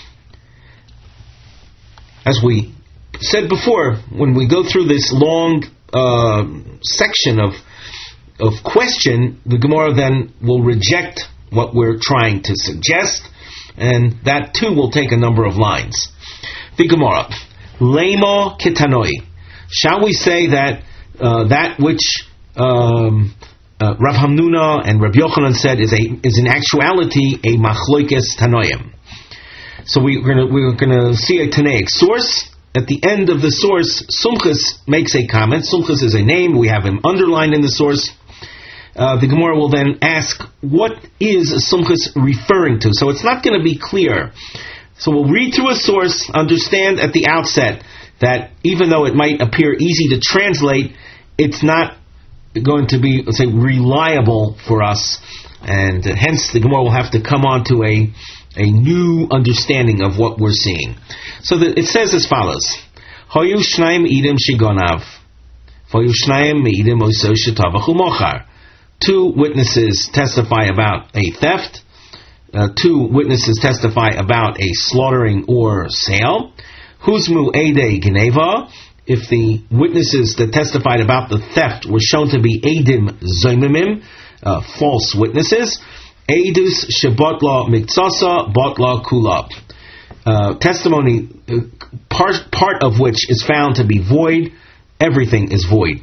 As we said before, when we go through this long uh, section of of question, the Gemara then will reject what we're trying to suggest, and that too will take a number of lines. The Gemara, Lema Ketanoi. Shall we say that uh, that which um, uh, Rav Hamnuna and Rav Yochanan said is a is in actuality a machloikes tanoim? So we, we're going we're to see a Tanaic source. At the end of the source, Sumchus makes a comment. Sumchus is a name. We have him underlined in the source. Uh, the Gemara will then ask, what is Sumchus referring to? So it's not going to be clear. So we'll read through a source, understand at the outset that even though it might appear easy to translate, it's not going to be, let's say, reliable for us. And uh, hence the Gemara will have to come on to a a new understanding of what we're seeing. So that it says as follows: Hoyu shnaim idim shigonav, hoyu shnaim idim oso shetavachu mochar. Two witnesses testify about a theft. Uh, two witnesses testify about a slaughtering or sale. Huzmu ede geneva. If the witnesses that testified about the theft were shown to be edim zoimimim, uh, false witnesses. Eidus shebotla miktsasa botla kula. Uh, testimony, uh, part part of which is found to be void, everything is void.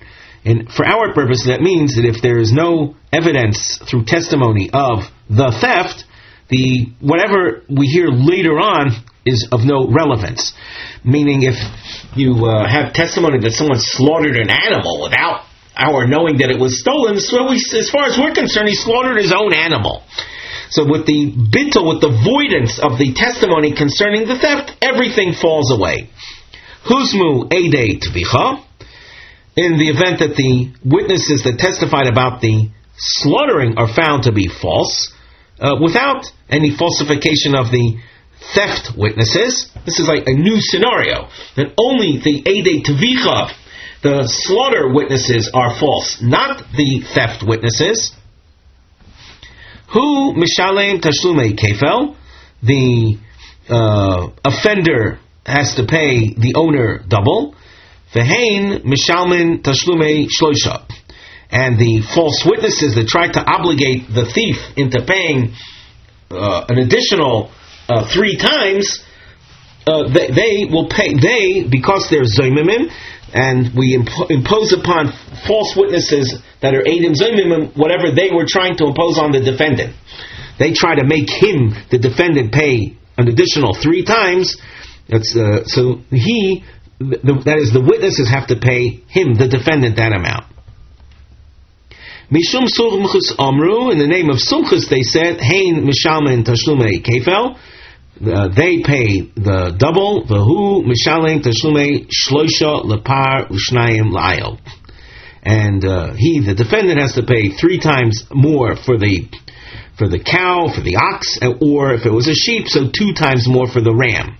And for our purpose, that means that if there is no evidence through testimony of the theft, the whatever we hear later on is of no relevance. Meaning, if you uh, have testimony that someone slaughtered an animal without our knowing that it was stolen, so we, as far as we're concerned, he slaughtered his own animal. So with the bittul, with the voidance of the testimony concerning the theft, everything falls away. Huzmu edei tvicha. In the event that the witnesses that testified about the slaughtering are found to be false, uh, without any falsification of the theft witnesses, this is like a new scenario, that only the edei tvicha, the slaughter witnesses, are false, not the theft witnesses. Hu mishalem tashlumei kefel, the uh, offender has to pay the owner double. Vehain mishalmen tashlumei shloisha, and the false witnesses that tried to obligate the thief into paying uh, an additional uh, three times, uh, they, they will pay. They, because they're zoymimim, and we impo- impose upon false witnesses that are eidim zoymimim whatever they were trying to impose on the defendant. They try to make him, the defendant, pay an additional three times. That's uh, so he. The, that is, the witnesses have to pay him, the defendant, that amount. Mishum sumchus amru, in the name of sumchus, they said, Hein mishalmen tashlumei kefel, they pay the double, Vahu mishalmen tashlumei shloisha lepar ushnayim la'ayel. And uh, he, the defendant, has to pay three times more for the for the cow, for the ox, or if it was a sheep, so two times more for the ram.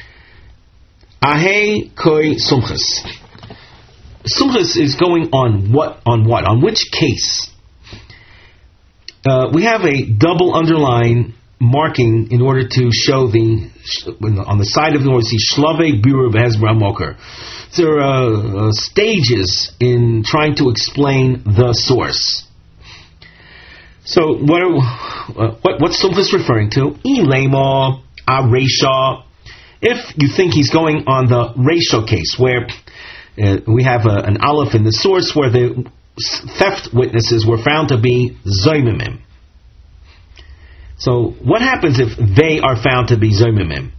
Ahei koi sumchus. Sumchus is going on what? On what? On which case? Uh, we have a double underline marking in order to show the, on the side of the word, see shlave biur v'hezbra moker. There are uh, stages in trying to explain the source. So what are, uh, what what's Sumchus referring to? Ilema aresha. If you think he's going on the ratio case, where uh, we have a, an aleph in the source where the theft witnesses were found to be zoymimim. So what happens if they are found to be zoymimim?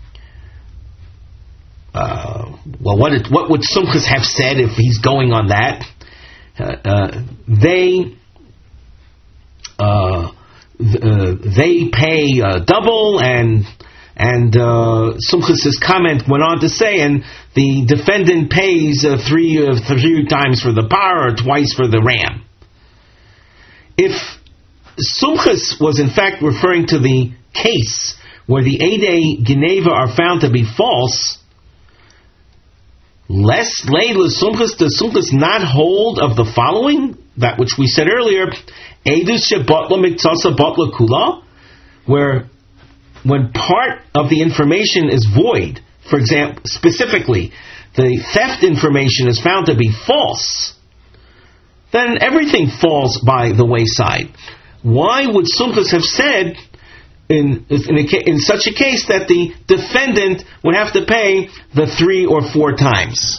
Uh, well, what it, what would Sumchus have said if he's going on that? Uh, uh, they uh, th- uh, they pay uh, double, and and uh, Sumchus's comment went on to say, and the defendant pays uh, three uh, three times for the par or twice for the ram. If Sumchus was in fact referring to the case where the Eidei Geneva are found to be false, less Leila Sumchus, does Sumchus not hold of the following? That which we said earlier, Eidus Shebatla Miktasa Batla Kula, where when part of the information is void, for example, specifically, the theft information is found to be false, then everything falls by the wayside. Why would Sumchus have said in in, a, in such a case that the defendant would have to pay the three or four times?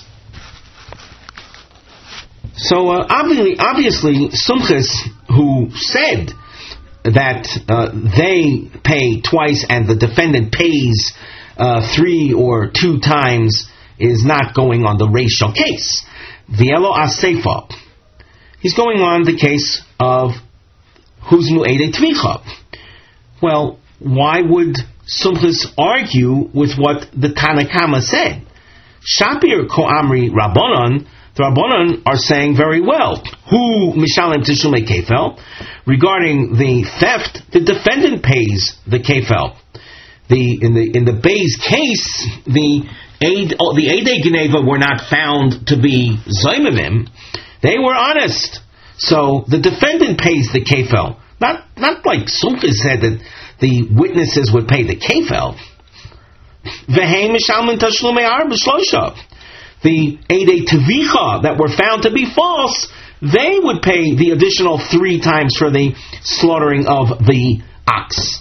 So uh, obviously, obviously, Sumchus, who said that uh, they pay twice and the defendant pays uh, three or two times, is not going on the racial case. V'elo asefa. He's going on the case of Huzmu Eidei Tvicha. Well, why would Sumchus argue with what the Tanakama said? Shapir Ko Amri Rabbanon, the Rabbanon are saying very well, Hu Mishalem Tishumei Kefel, regarding the theft, the defendant pays the Kefel. The in the in the Bay's case, the Eid, oh, the Eidei Geneva were not found to be Zoymimim. They were honest. So the defendant pays the Kefel. Not not like Sumchus said that the witnesses would pay the Kefel. V'hei mishalmin tashlumei arba shlosha. The Eidei Tevicha that were found to be false, they would pay the additional three times for the slaughtering of the ox.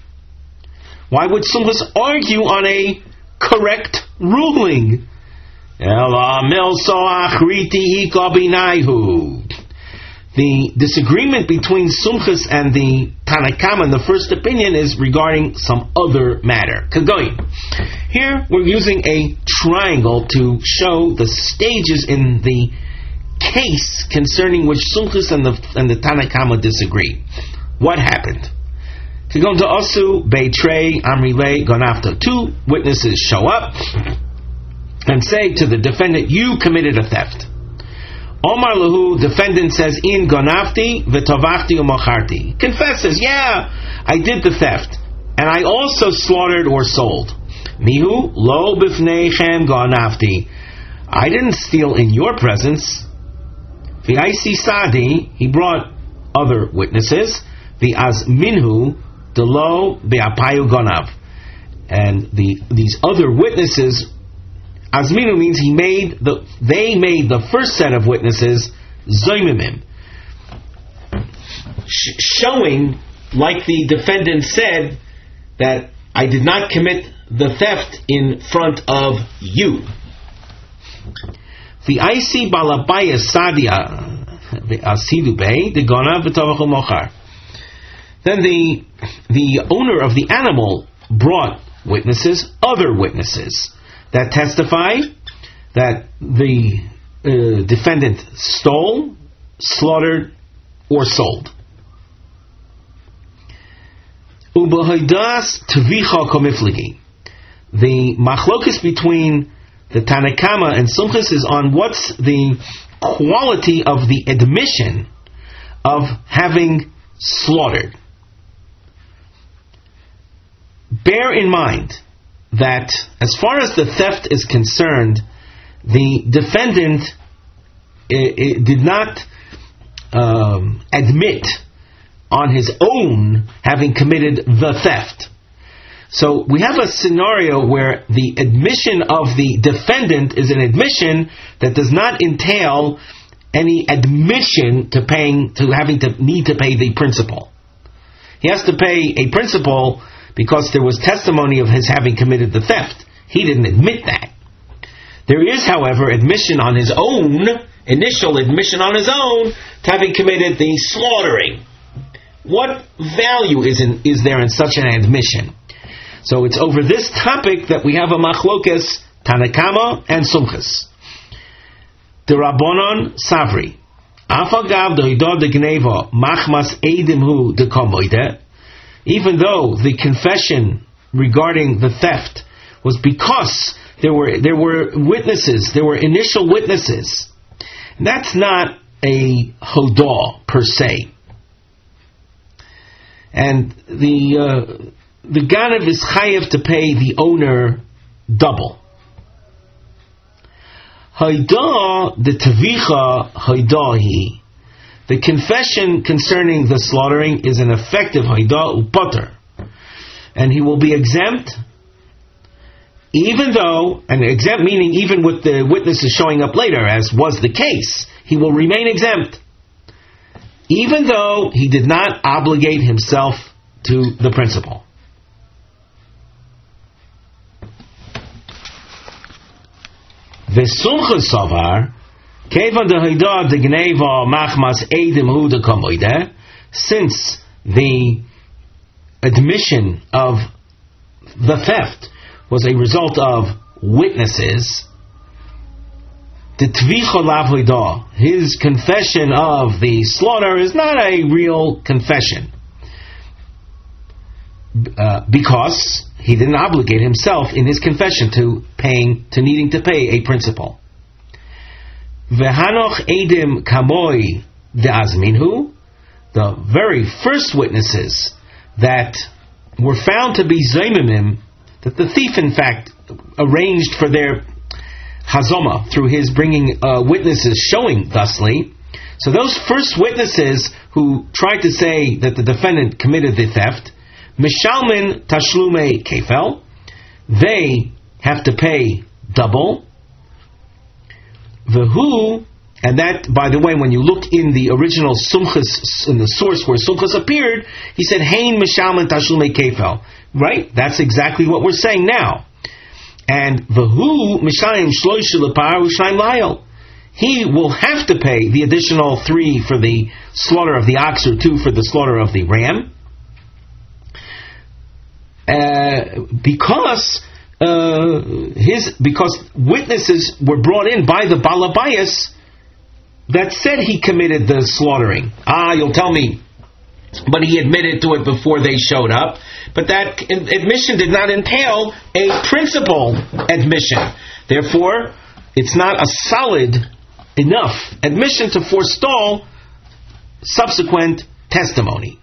Why would Sumchus argue on a correct ruling? The disagreement between Sumchus and the Tanakama in the first opinion is regarding some other matter. Kagoyim. Here we're using a triangle to show the stages in the case concerning which Sumchus and the and the Tanakama disagree. What happened? Kagon to Osu, Beitrei, Amrile, Gonafta. Two witnesses show up and say to the defendant, you committed a theft. Omar Lahu, defendant says, in Gonafti, Vitovachti Umacharti. Confesses, yeah, I did the theft. And I also slaughtered or sold. Mihu, Lo Bifneichem Gonafti. I didn't steal in your presence. V'aisi Sadi, he brought other witnesses. V'az Minhu, Delo Be'apayu Gonav. And the these other witnesses, Azminu means he made the they made the first set of witnesses Zoymimim, sh- showing, like the defendant said, that I did not commit the theft in front of you. The Aisi Balabaya Sadia the Asidu Bey the Gona V'Tovachu Mochar. Then the the owner of the animal brought witnesses, other witnesses, that testify that the uh, defendant stole, slaughtered, or sold. Ubahidas Tvicha Komifligi. The machlokus between the Tanakama and Sumchus is on what's the quality of the admission of having slaughtered. Bear in mind that as far as the theft is concerned, the defendant it, it did not um, admit on his own having committed the theft. So we have a scenario where the admission of the defendant is an admission that does not entail any admission to paying, to having to need to pay the principal. He has to pay a principal because there was testimony of his having committed the theft. He didn't admit that. There is, however, admission on his own, initial admission on his own, to having committed the slaughtering. What value is in, is there in such an admission? So it's over this topic that we have a machlokas, Tanakama and Sumchus. The Rabbanon Savri. Afagav doidod de gneva machmas edimhu de komoide. Even though the confession regarding the theft was because there were there were witnesses, there were initial witnesses. And that's not a hodah per se. And the uh, the ganav is chayev to pay the owner double. Hodah de tavicha hodahi. The confession concerning the slaughtering is an effective hodah upoter, and he will be exempt, even though, and exempt meaning even with the witnesses showing up later, as was the case, he will remain exempt, even though he did not obligate himself to the principal. V'sumchus savar. Since the admission of the theft was a result of witnesses, his confession of the slaughter is not a real confession, uh, because he didn't obligate himself in his confession to paying, to needing to pay a principal. V'hanoch edim kamoi de'azminhu, the very first witnesses that were found to be zoymimim, that the thief in fact arranged for their hazoma through his bringing uh, witnesses showing thusly. So those first witnesses who tried to say that the defendant committed the theft, mishalmin tashlume kefel, they have to pay double. The who, and that, by the way, when you look in the original Sumchus, in the source where Sumchus appeared, he said, Hein mishalman tashlume kefel. Right? That's exactly what we're saying now. And v'hu mishayim shloisha lepar u'shnayim layel. He will have to pay the additional three for the slaughter of the ox or two for the slaughter of the ram. Uh, because uh, his because witnesses were brought in by the balabayas that said he committed the slaughtering. Ah, you'll tell me, but he admitted to it before they showed up. But that admission did not entail a principal admission. Therefore, it's not a solid enough admission to forestall subsequent testimony.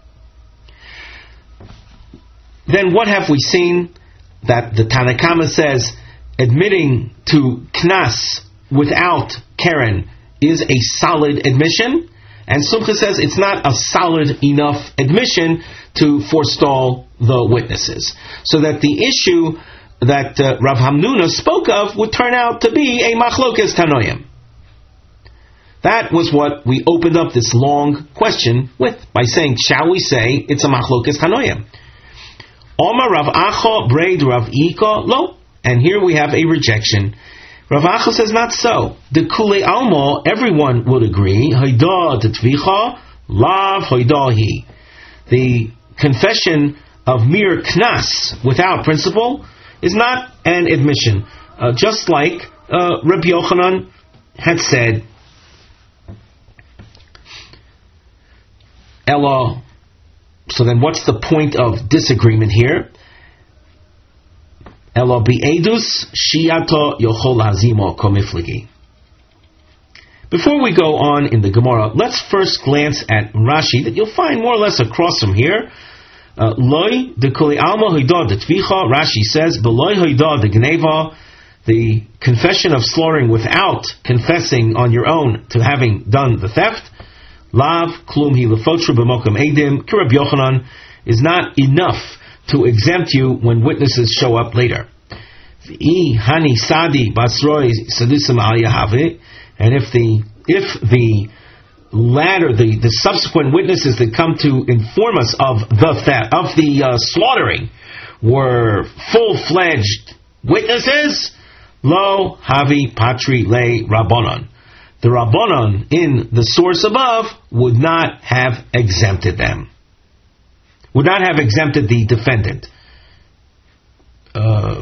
Then what have we seen? That the Tanakama says admitting to knas without keren is a solid admission, and Sumcha says it's not a solid enough admission to forestall the witnesses. So that the issue that uh, Rav Hamnuna spoke of would turn out to be a machlokes tanoim. That was what we opened up this long question with, by saying, shall we say it's a machlokes tanoim? Omar Rav Acha Braid Rav Ika Lo. And here we have a rejection. Rav Acha says not so. The Kulei Alma, everyone would agree. Haida Tetvicha Lav Haidahi. The confession of mere knas without principle is not an admission. Uh, just like uh, Rabbi Yochanan had said, Ella. So then what's the point of disagreement here? Ella bi'edus shiato yochol hazimo komifligi. Before we go on in the Gemara, let's first glance at Rashi that you'll find more or less across from here. Loi de kuli alma hoida de tvicha. Rashi says beloy hoida de gneva. The confession of slaughtering without confessing on your own to having done the theft. Lav klum hi lefotru b'mokum edim kirab Yochanan is not enough to exempt you when witnesses show up later. V'i hani sadi basroi sadusim al yahave. And if the if the latter, the, the subsequent witnesses that come to inform us of the theft, of the uh, slaughtering, were full-fledged witnesses, lo havi patri le rabbanon. The rabbanon in the source above would not have exempted them. Would not have exempted the defendant. Uh,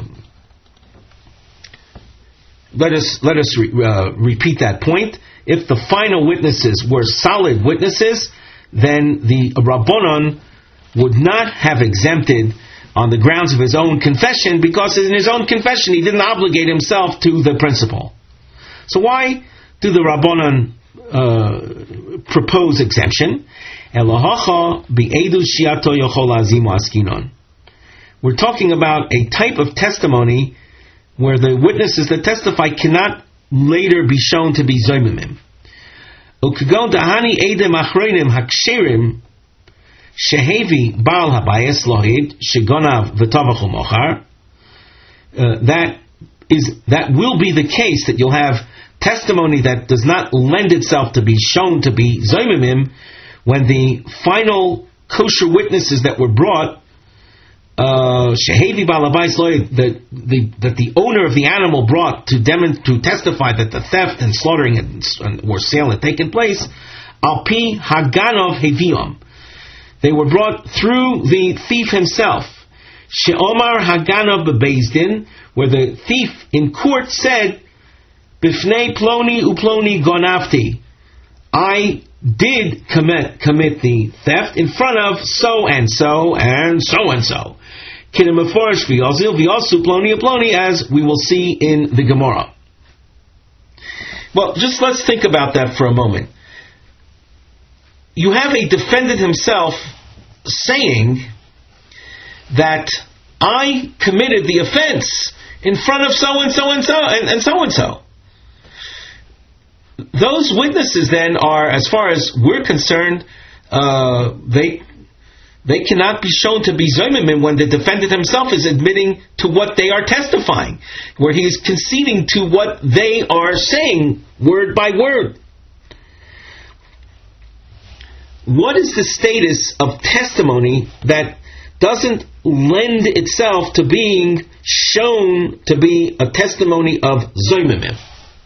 Let us let us re, uh, repeat that point. If the final witnesses were solid witnesses, then the Rabbanon would not have exempted on the grounds of his own confession, because in his own confession he didn't obligate himself to the principle. So why do the Rabbanon uh, propose exemption? We're talking about a type of testimony where the witnesses that testify cannot later be shown to be zoymimim. Ukagon dahani edem achronim haksherim shehevi baal habayis lohid shegonav v'tavachu mochar. That is that will be the case, that you'll have testimony that does not lend itself to be shown to be zoymimim when the final kosher witnesses that were brought, Shehevi Balabais Loy, that the that the owner of the animal brought to demon, to testify that the theft and slaughtering and, or sale had taken place, Alpi Haganov Heviom. They were brought through the thief himself. Sheomar Haganov Bebezdin, where the thief in court said, Bifnei Ploni Uploni Gonafti. I did commit commit the theft in front of so and so and so and so. As we will see in the Gemara. Well, just let's think about that for a moment. You have a defendant himself saying that I committed the offense in front of so and so and so and, and so and so. Those witnesses then are, as far as we're concerned, uh, they they cannot be shown to be zoymimim when the defendant himself is admitting to what they are testifying, where he is conceding to what they are saying word by word. What is the status of testimony that doesn't lend itself to being shown to be a testimony of Zoymimim.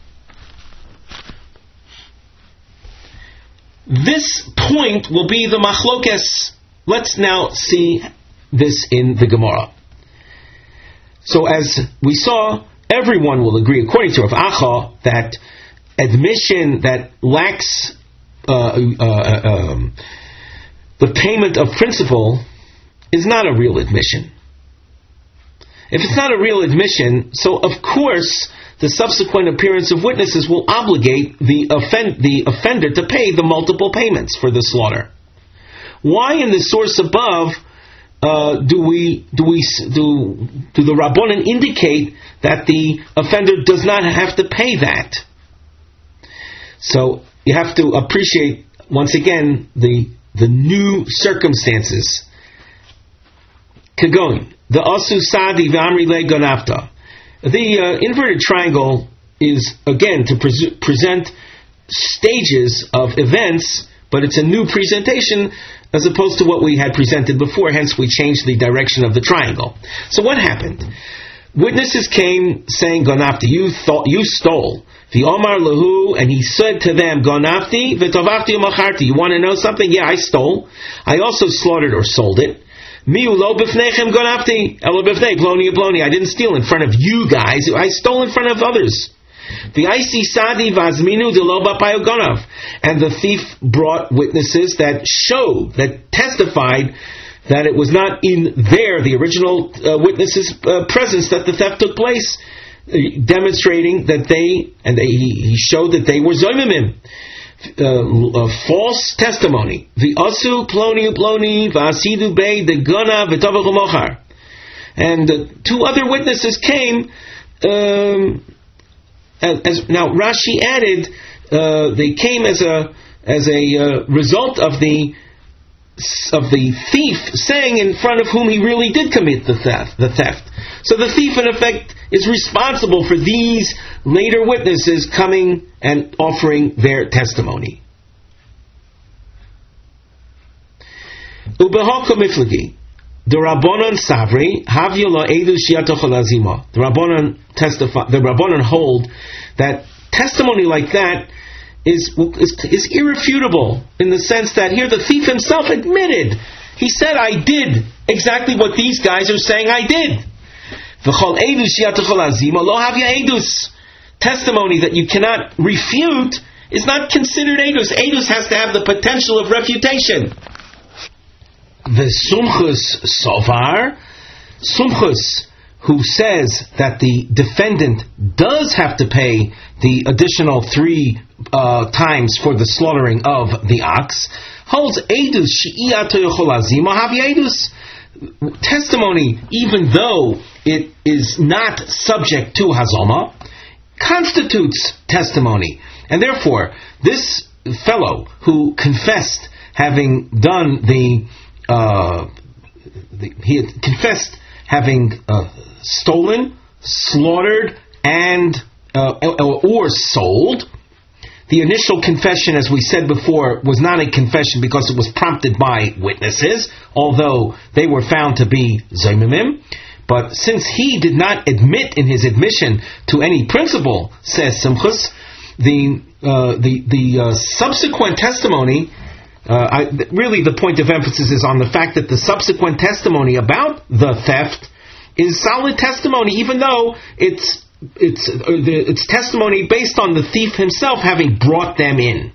This point will be the machlokes. Let's now see this in the Gemara. So as we saw, everyone will agree, according to Rav Acha, that admission that lacks uh, uh, um, the payment of principal is not a real admission. If it's not a real admission, so of course the subsequent appearance of witnesses will obligate the, offend, the offender to pay the multiple payments for the slaughter. Why in the source above uh, do we do we do do the Rabbanan indicate that the offender does not have to pay that? So you have to appreciate once again the the new circumstances. Kagon, the Asu Sadi V'Amri Le Gonafta. The uh, inverted triangle is, again, to pre- present stages of events, but it's a new presentation as opposed to what we had presented before, hence we changed the direction of the triangle. So what happened? Witnesses came saying, Gonafti, you thought you stole. The Omar Lahu, and he said to them, Gonafti, v'tovachti umacharti. You want to know something? Yeah, I stole. I also slaughtered or sold it. Miu lo b'fnechem gonafti, elo b'fnei ploni ploni. I didn't steal in front of you guys. I stole in front of others. The Isi Sadi vazminu de lo b'payo gonav, and the thief brought witnesses that showed, that testified that it was not in their, the original uh, witnesses' uh, presence that the theft took place, uh, demonstrating that they, and they, he, he showed that they were zoymimim. Uh, a false testimony. The asu ploni ploni v'asidu bei de gona v'tavachu mochar. And uh, two other witnesses came. Um, as, as now Rashi added, uh, they came as a as a uh, result of the of the thief saying in front of whom he really did commit the theft. The theft. So the thief, in effect, is responsible for these later witnesses coming and offering their testimony. Ubehaka miflagi, the Rabbanan Savri Havyola Edu Shiatochalazima. The Rabbanan testify. The Rabbanan hold that testimony like that is, is is irrefutable in the sense that here the thief himself admitted. He said, "I did exactly what these guys are saying I did." V'chol edu shiatochalazima lo havya edus. Testimony that you cannot refute is not considered edus. Edus has to have the potential of refutation. The Sumchus Sovar, Sumchus, who says that the defendant does have to pay the additional three uh, times for the slaughtering of the ox, holds edus shi'iyatoyocholazima havya edus. Testimony, even though it is not subject to hazoma, constitutes testimony. And therefore, this fellow who confessed having done the, uh, the he had confessed having uh, stolen, slaughtered, and uh, or sold. The initial confession, as we said before, was not a confession because it was prompted by witnesses, although they were found to be zoymimim. But since he did not admit in his admission to any principle, says Simchus, the uh, the the uh, subsequent testimony, uh, I, really the point of emphasis is on the fact that the subsequent testimony about the theft is solid testimony, even though it's it's uh, the, it's testimony based on the thief himself having brought them in.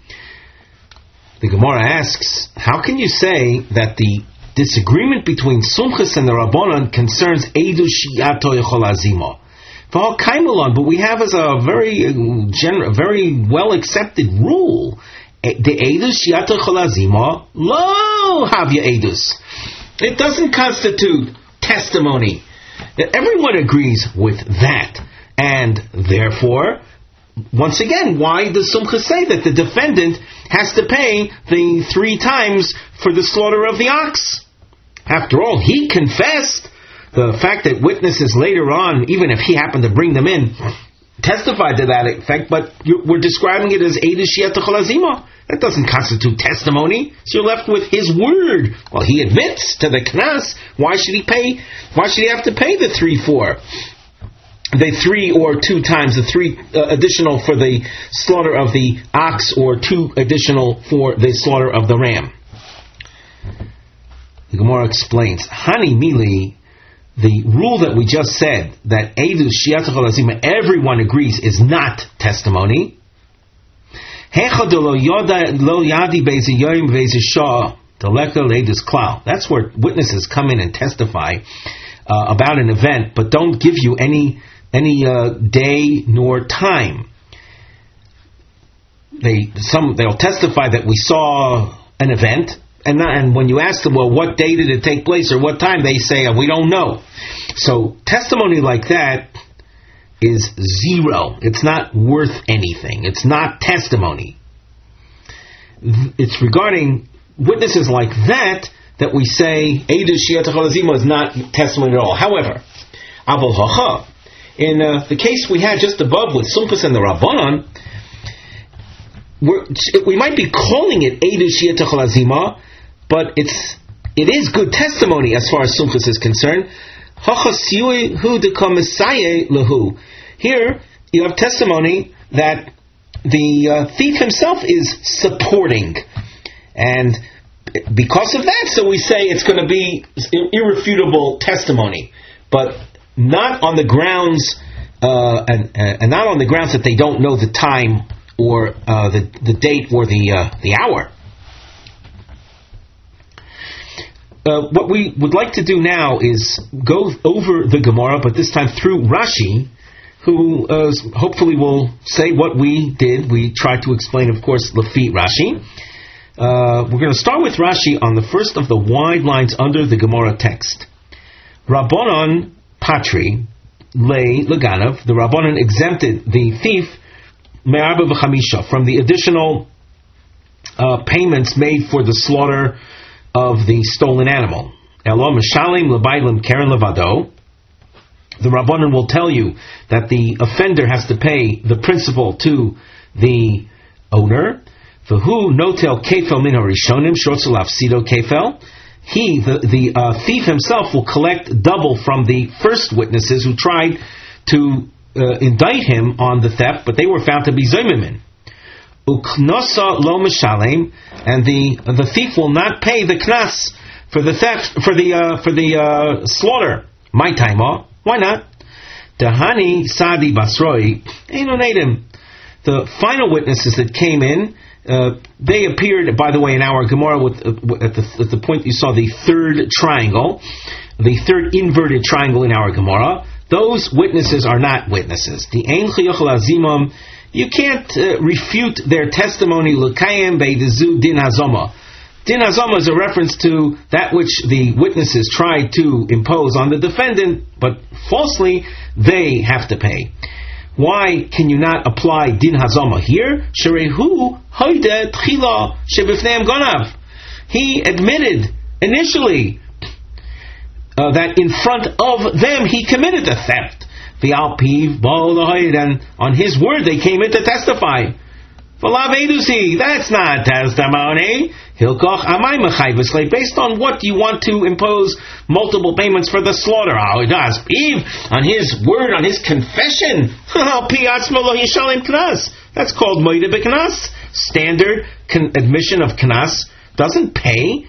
The Gemara asks, how can you say that the disagreement between Sumchus and the Rabbanan concerns Eidu Shi'ato Yecholazimo? But we have as a very general, very well accepted rule, the Eidu Shi'ato Yecholazimo lo havya Eidus. It doesn't constitute testimony. Everyone agrees with that, and therefore, once again, why does Sumchus say that the defendant has to pay the three times for the slaughter of the ox? After all, he confessed. The fact that witnesses later on, even if he happened to bring them in, testified to that effect, but you, we're describing it as Eidu Shi'ato Cholazima. That doesn't constitute testimony. So you're left with his word. Well, he admits to the knas. Why should he pay? Why should he have to pay the three, four? The three or two times, the three uh, additional for the slaughter of the ox, or two additional for the slaughter of the ram. The Gemara explains, Hani Mili, the rule that we just said, that Eidus Shiatach Lazima, everyone agrees, is not testimony. That's where witnesses come in and testify uh, about an event, but don't give you any any uh, day nor time. They some they'll testify that we saw an event, and not, and when you ask them, well, what day did it take place or what time, they say, oh, we don't know. So testimony like that is zero. It's not worth anything. It's not testimony. It's regarding witnesses like that that we say Eidus Shiatach Lazima is not testimony at all. However, Abul Hacha, in uh, the case we had just above with Sumchus and the Rabbanon, we're, we might be calling it Eidus Shiatach Lazima, but it's it is good testimony as far as Sumchus is concerned. Here you have testimony that the uh, thief himself is supporting, and because of that, so we say it's going to be irrefutable testimony, but not on the grounds, uh, and, and not on the grounds that they don't know the time or uh, the the date or the uh, the hour. Uh, what we would like to do now is go over the Gemara, but this time through Rashi, who uh, hopefully will say what we did. We tried to explain, of course, Lafi Rashi. Uh, we're going to start with Rashi on the first of the wide lines under the Gemara text. Rabbanon Patri, Lei Leganav, the Rabbanon exempted the thief Me'arba v'chamisha from the additional uh, payments made for the slaughter of the stolen animal. Elo Mishalim Lebailim Karen Levado. The Rabbanon will tell you that the offender has to pay the principal to the owner. V'hu notel kefel min harishonim shortzel afsido kefel. He, the, the uh, thief himself, will collect double from the first witnesses who tried to uh, indict him on the theft, but they were found to be zomimin. Uknosa lo mishalem, and the the thief will not pay the knas for the theft for the uh, for the uh, slaughter. My time, why not? Dahani Sadi Basroi Einonadim. The final witnesses that came in, uh, they appeared, by the way, in our Gemara with, uh, at, the, at the point you saw the third triangle, the third inverted triangle in our Gemara. Those witnesses are not witnesses. The Ein Chiyuch Lazimam, you can't uh, refute their testimony. L'kayem beidizu din hazoma. Din hazoma is a reference to that which the witnesses tried to impose on the defendant, but falsely they have to pay. Why can you not apply din hazoma here? Sherehu hoide tchila shebifneim gonav. He admitted initially uh, that in front of them he committed the theft. The alpiv and on his word they came in to testify. That's not testimony. Based on what do you want to impose multiple payments for the slaughter? On his word, on his confession. That's called moide b'knas. Standard con- admission of knas doesn't pay.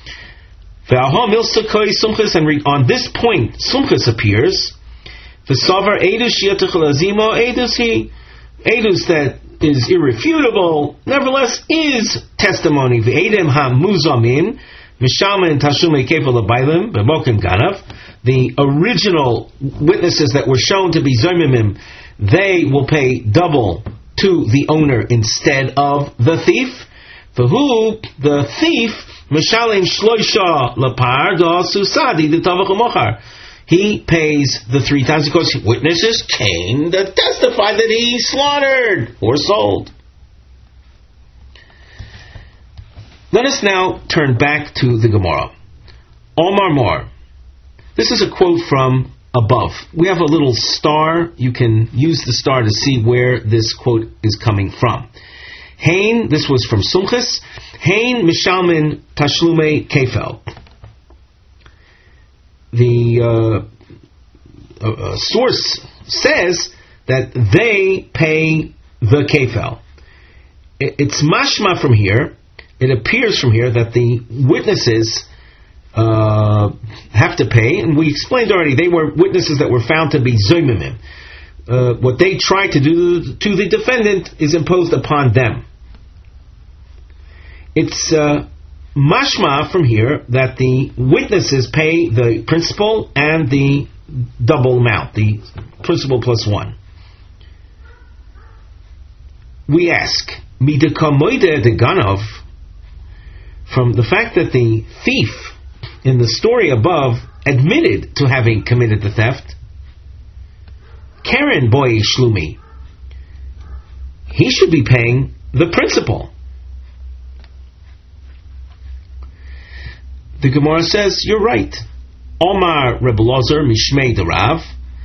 And on this point, Sumchus appears. The Savar Eidus Shiatach Lazima Eidus he Eidus that is irrefutable, nevertheless is testimony. V'Edim ha-muzamin Mishalmin Tashume Kefel Abailim B'Mokim Ganav. The original witnesses that were shown to be Zomimim, they will pay double to the owner instead of the thief. V'Hu, the thief, Mishalim Shloisha Lapar Da Susadi the Tavach Umochar. He pays the three times because witnesses came to testify that he slaughtered or sold. Let us now turn back to the Gemara. Omar Mar. This is a quote from above. We have a little star. You can use the star to see where this quote is coming from. Hain, this was from Sumchis. Hain mishalmin tashlume kefel. The uh, uh, uh, source says that they pay the kefel. It, it's mashma from here. It appears from here that the witnesses uh, have to pay, and we explained already they were witnesses that were found to be zoymimim. Uh, what they tried to do to the defendant is imposed upon them. It's uh, mashma from here that the witnesses pay the principal and the double amount, the principal plus one. We ask, midakamoide de ganov, from the fact that the thief in the story above admitted to having committed the theft, Karen boy shlumi, he should be paying the principal. The Gemara says, you're right. Omar Rebbe Lozer Mishmei Derav.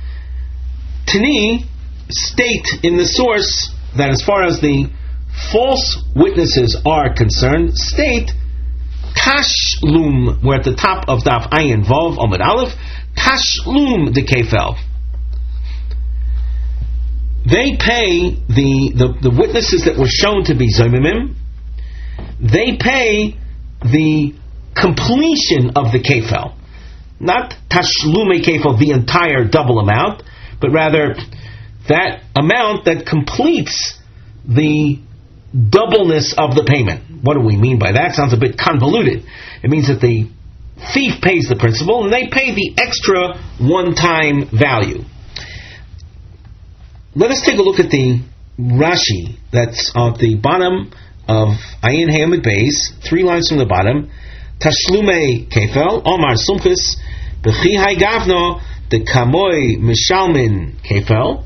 Tani state in the source that as far as the false witnesses are concerned, state Tashlum, we're at the top of Daf Ayin Vav Amud Aleph, Tashlum de Kefel. They pay the, the, the witnesses that were shown to be Zomimim, they pay the completion of the kefel, not tashlume kefel, the entire double amount, but rather that amount that completes the doubleness of the payment. What do we mean by that? Sounds a bit convoluted. It means that the thief pays the principal and they pay the extra one-time value. Let us take a look at the Rashi that's on the bottom of Ayin Hayamid Beis, three lines from the bottom. Tashlume kefel, Omar Sumchis, B'chi hai gavno, de kamoi mishalmin kefel,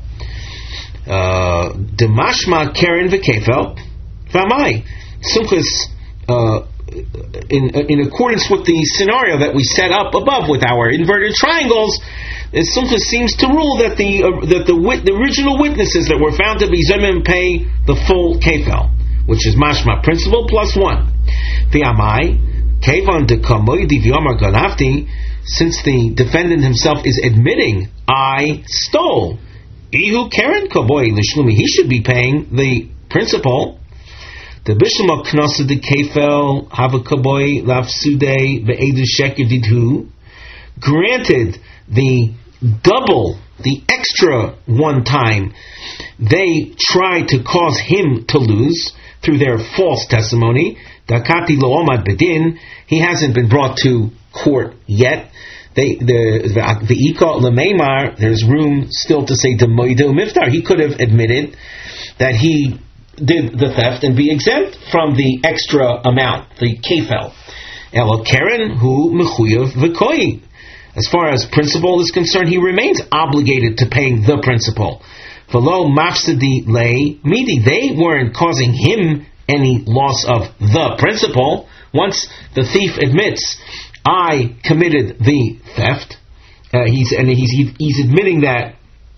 de mashma keren v'kefel, v'amai. Sumchis, uh, in in accordance with the scenario that we set up above with our inverted triangles, Sumchis seems to rule that the uh, that the wit, the original witnesses that were found to be zomim pay the full kefel, which is mashma principal plus one. V'amai. Kevan de kamoidi v'yomar ganavti, since the defendant himself is admitting, I stole. Ihu keren kaboy lishlumi, he should be paying the principal. The bishlam knasa de kefel hava kaboy lafsude ve'edu sheker didhu. Granted, the double, the extra one time, they try to cause him to lose through their false testimony. Dakati lo omad bedin, he hasn't been brought to court yet. They, the the ikot lemeimar, there's room still to say demoidu miftar. He could have admitted that he did the theft and be exempt from the extra amount, the kefel. Elo keren hu mechuyev v'koi. As far as principal is concerned, he remains obligated to paying the principal. V'lo mafsedi lei midi, they weren't causing him any loss of the principal. Once the thief admits, I committed the theft, uh, he's and he's he's admitting that.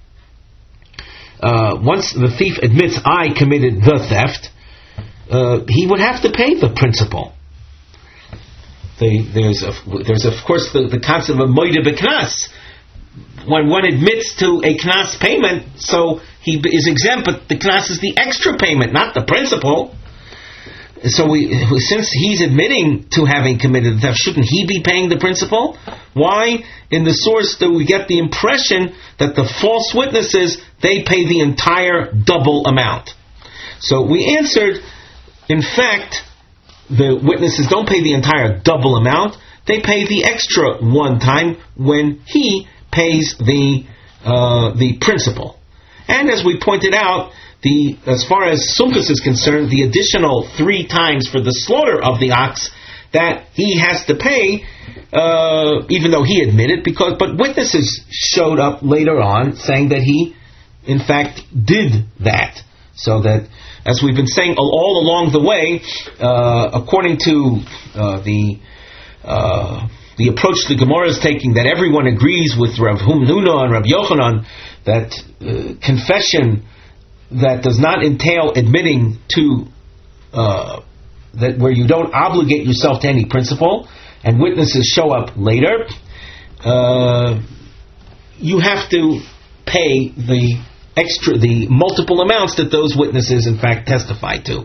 Uh, once the thief admits, I committed the theft, uh, he would have to pay the principal. The, there's a, there's of course the, the concept of moide b'knas. When one admits to a knas payment, so he is exempt, but the knas is the extra payment, not the principal. So we, since he's admitting to having committed the theft, shouldn't he be paying the principal? Why, in the source, do we get the impression that the false witnesses, they pay the entire double amount? So we answered, in fact, the witnesses don't pay the entire double amount. They pay the extra one time when he pays the uh, the principal. And as we pointed out, The, as far as Sumchis is concerned, the additional three times for the slaughter of the ox that he has to pay, uh, even though he admitted, because but witnesses showed up later on saying that he, in fact, did that. So that, as we've been saying all along the way, uh, according to uh, the uh, the approach the Gemara is taking, that everyone agrees with Rav Huna and Rav Yochanan that uh, confession that does not entail admitting to uh, that where you don't obligate yourself to any principal, and witnesses show up later, uh, you have to pay the extra, the multiple amounts that those witnesses in fact testified to.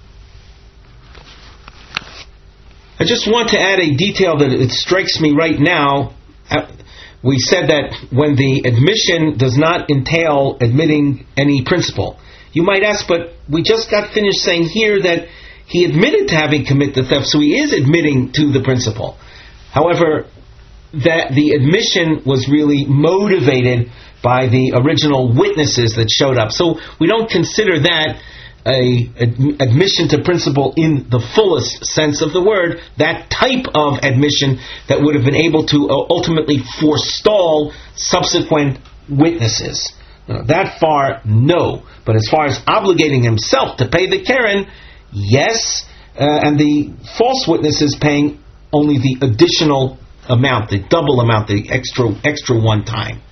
I just want to add a detail that it strikes me right now. We said that when the admission does not entail admitting any principal. You might ask, but we just got finished saying here that he admitted to having committed the theft, so he is admitting to the principal. However, that the admission was really motivated by the original witnesses that showed up. So we don't consider that a ad- admission to principal in the fullest sense of the word, that type of admission that would have been able to uh, ultimately forestall subsequent witnesses. Uh, that far, no. But as far as obligating himself to pay the Keren, yes, uh, and the false witness is paying only the additional amount, the double amount, the extra extra one time.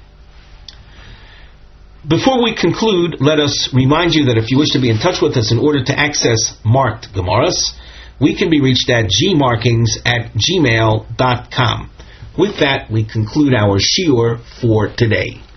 Before we conclude, let us remind you that if you wish to be in touch with us in order to access marked Gemaras, we can be reached at gmarkings at gmail dot com. With that, we conclude our shiur for today.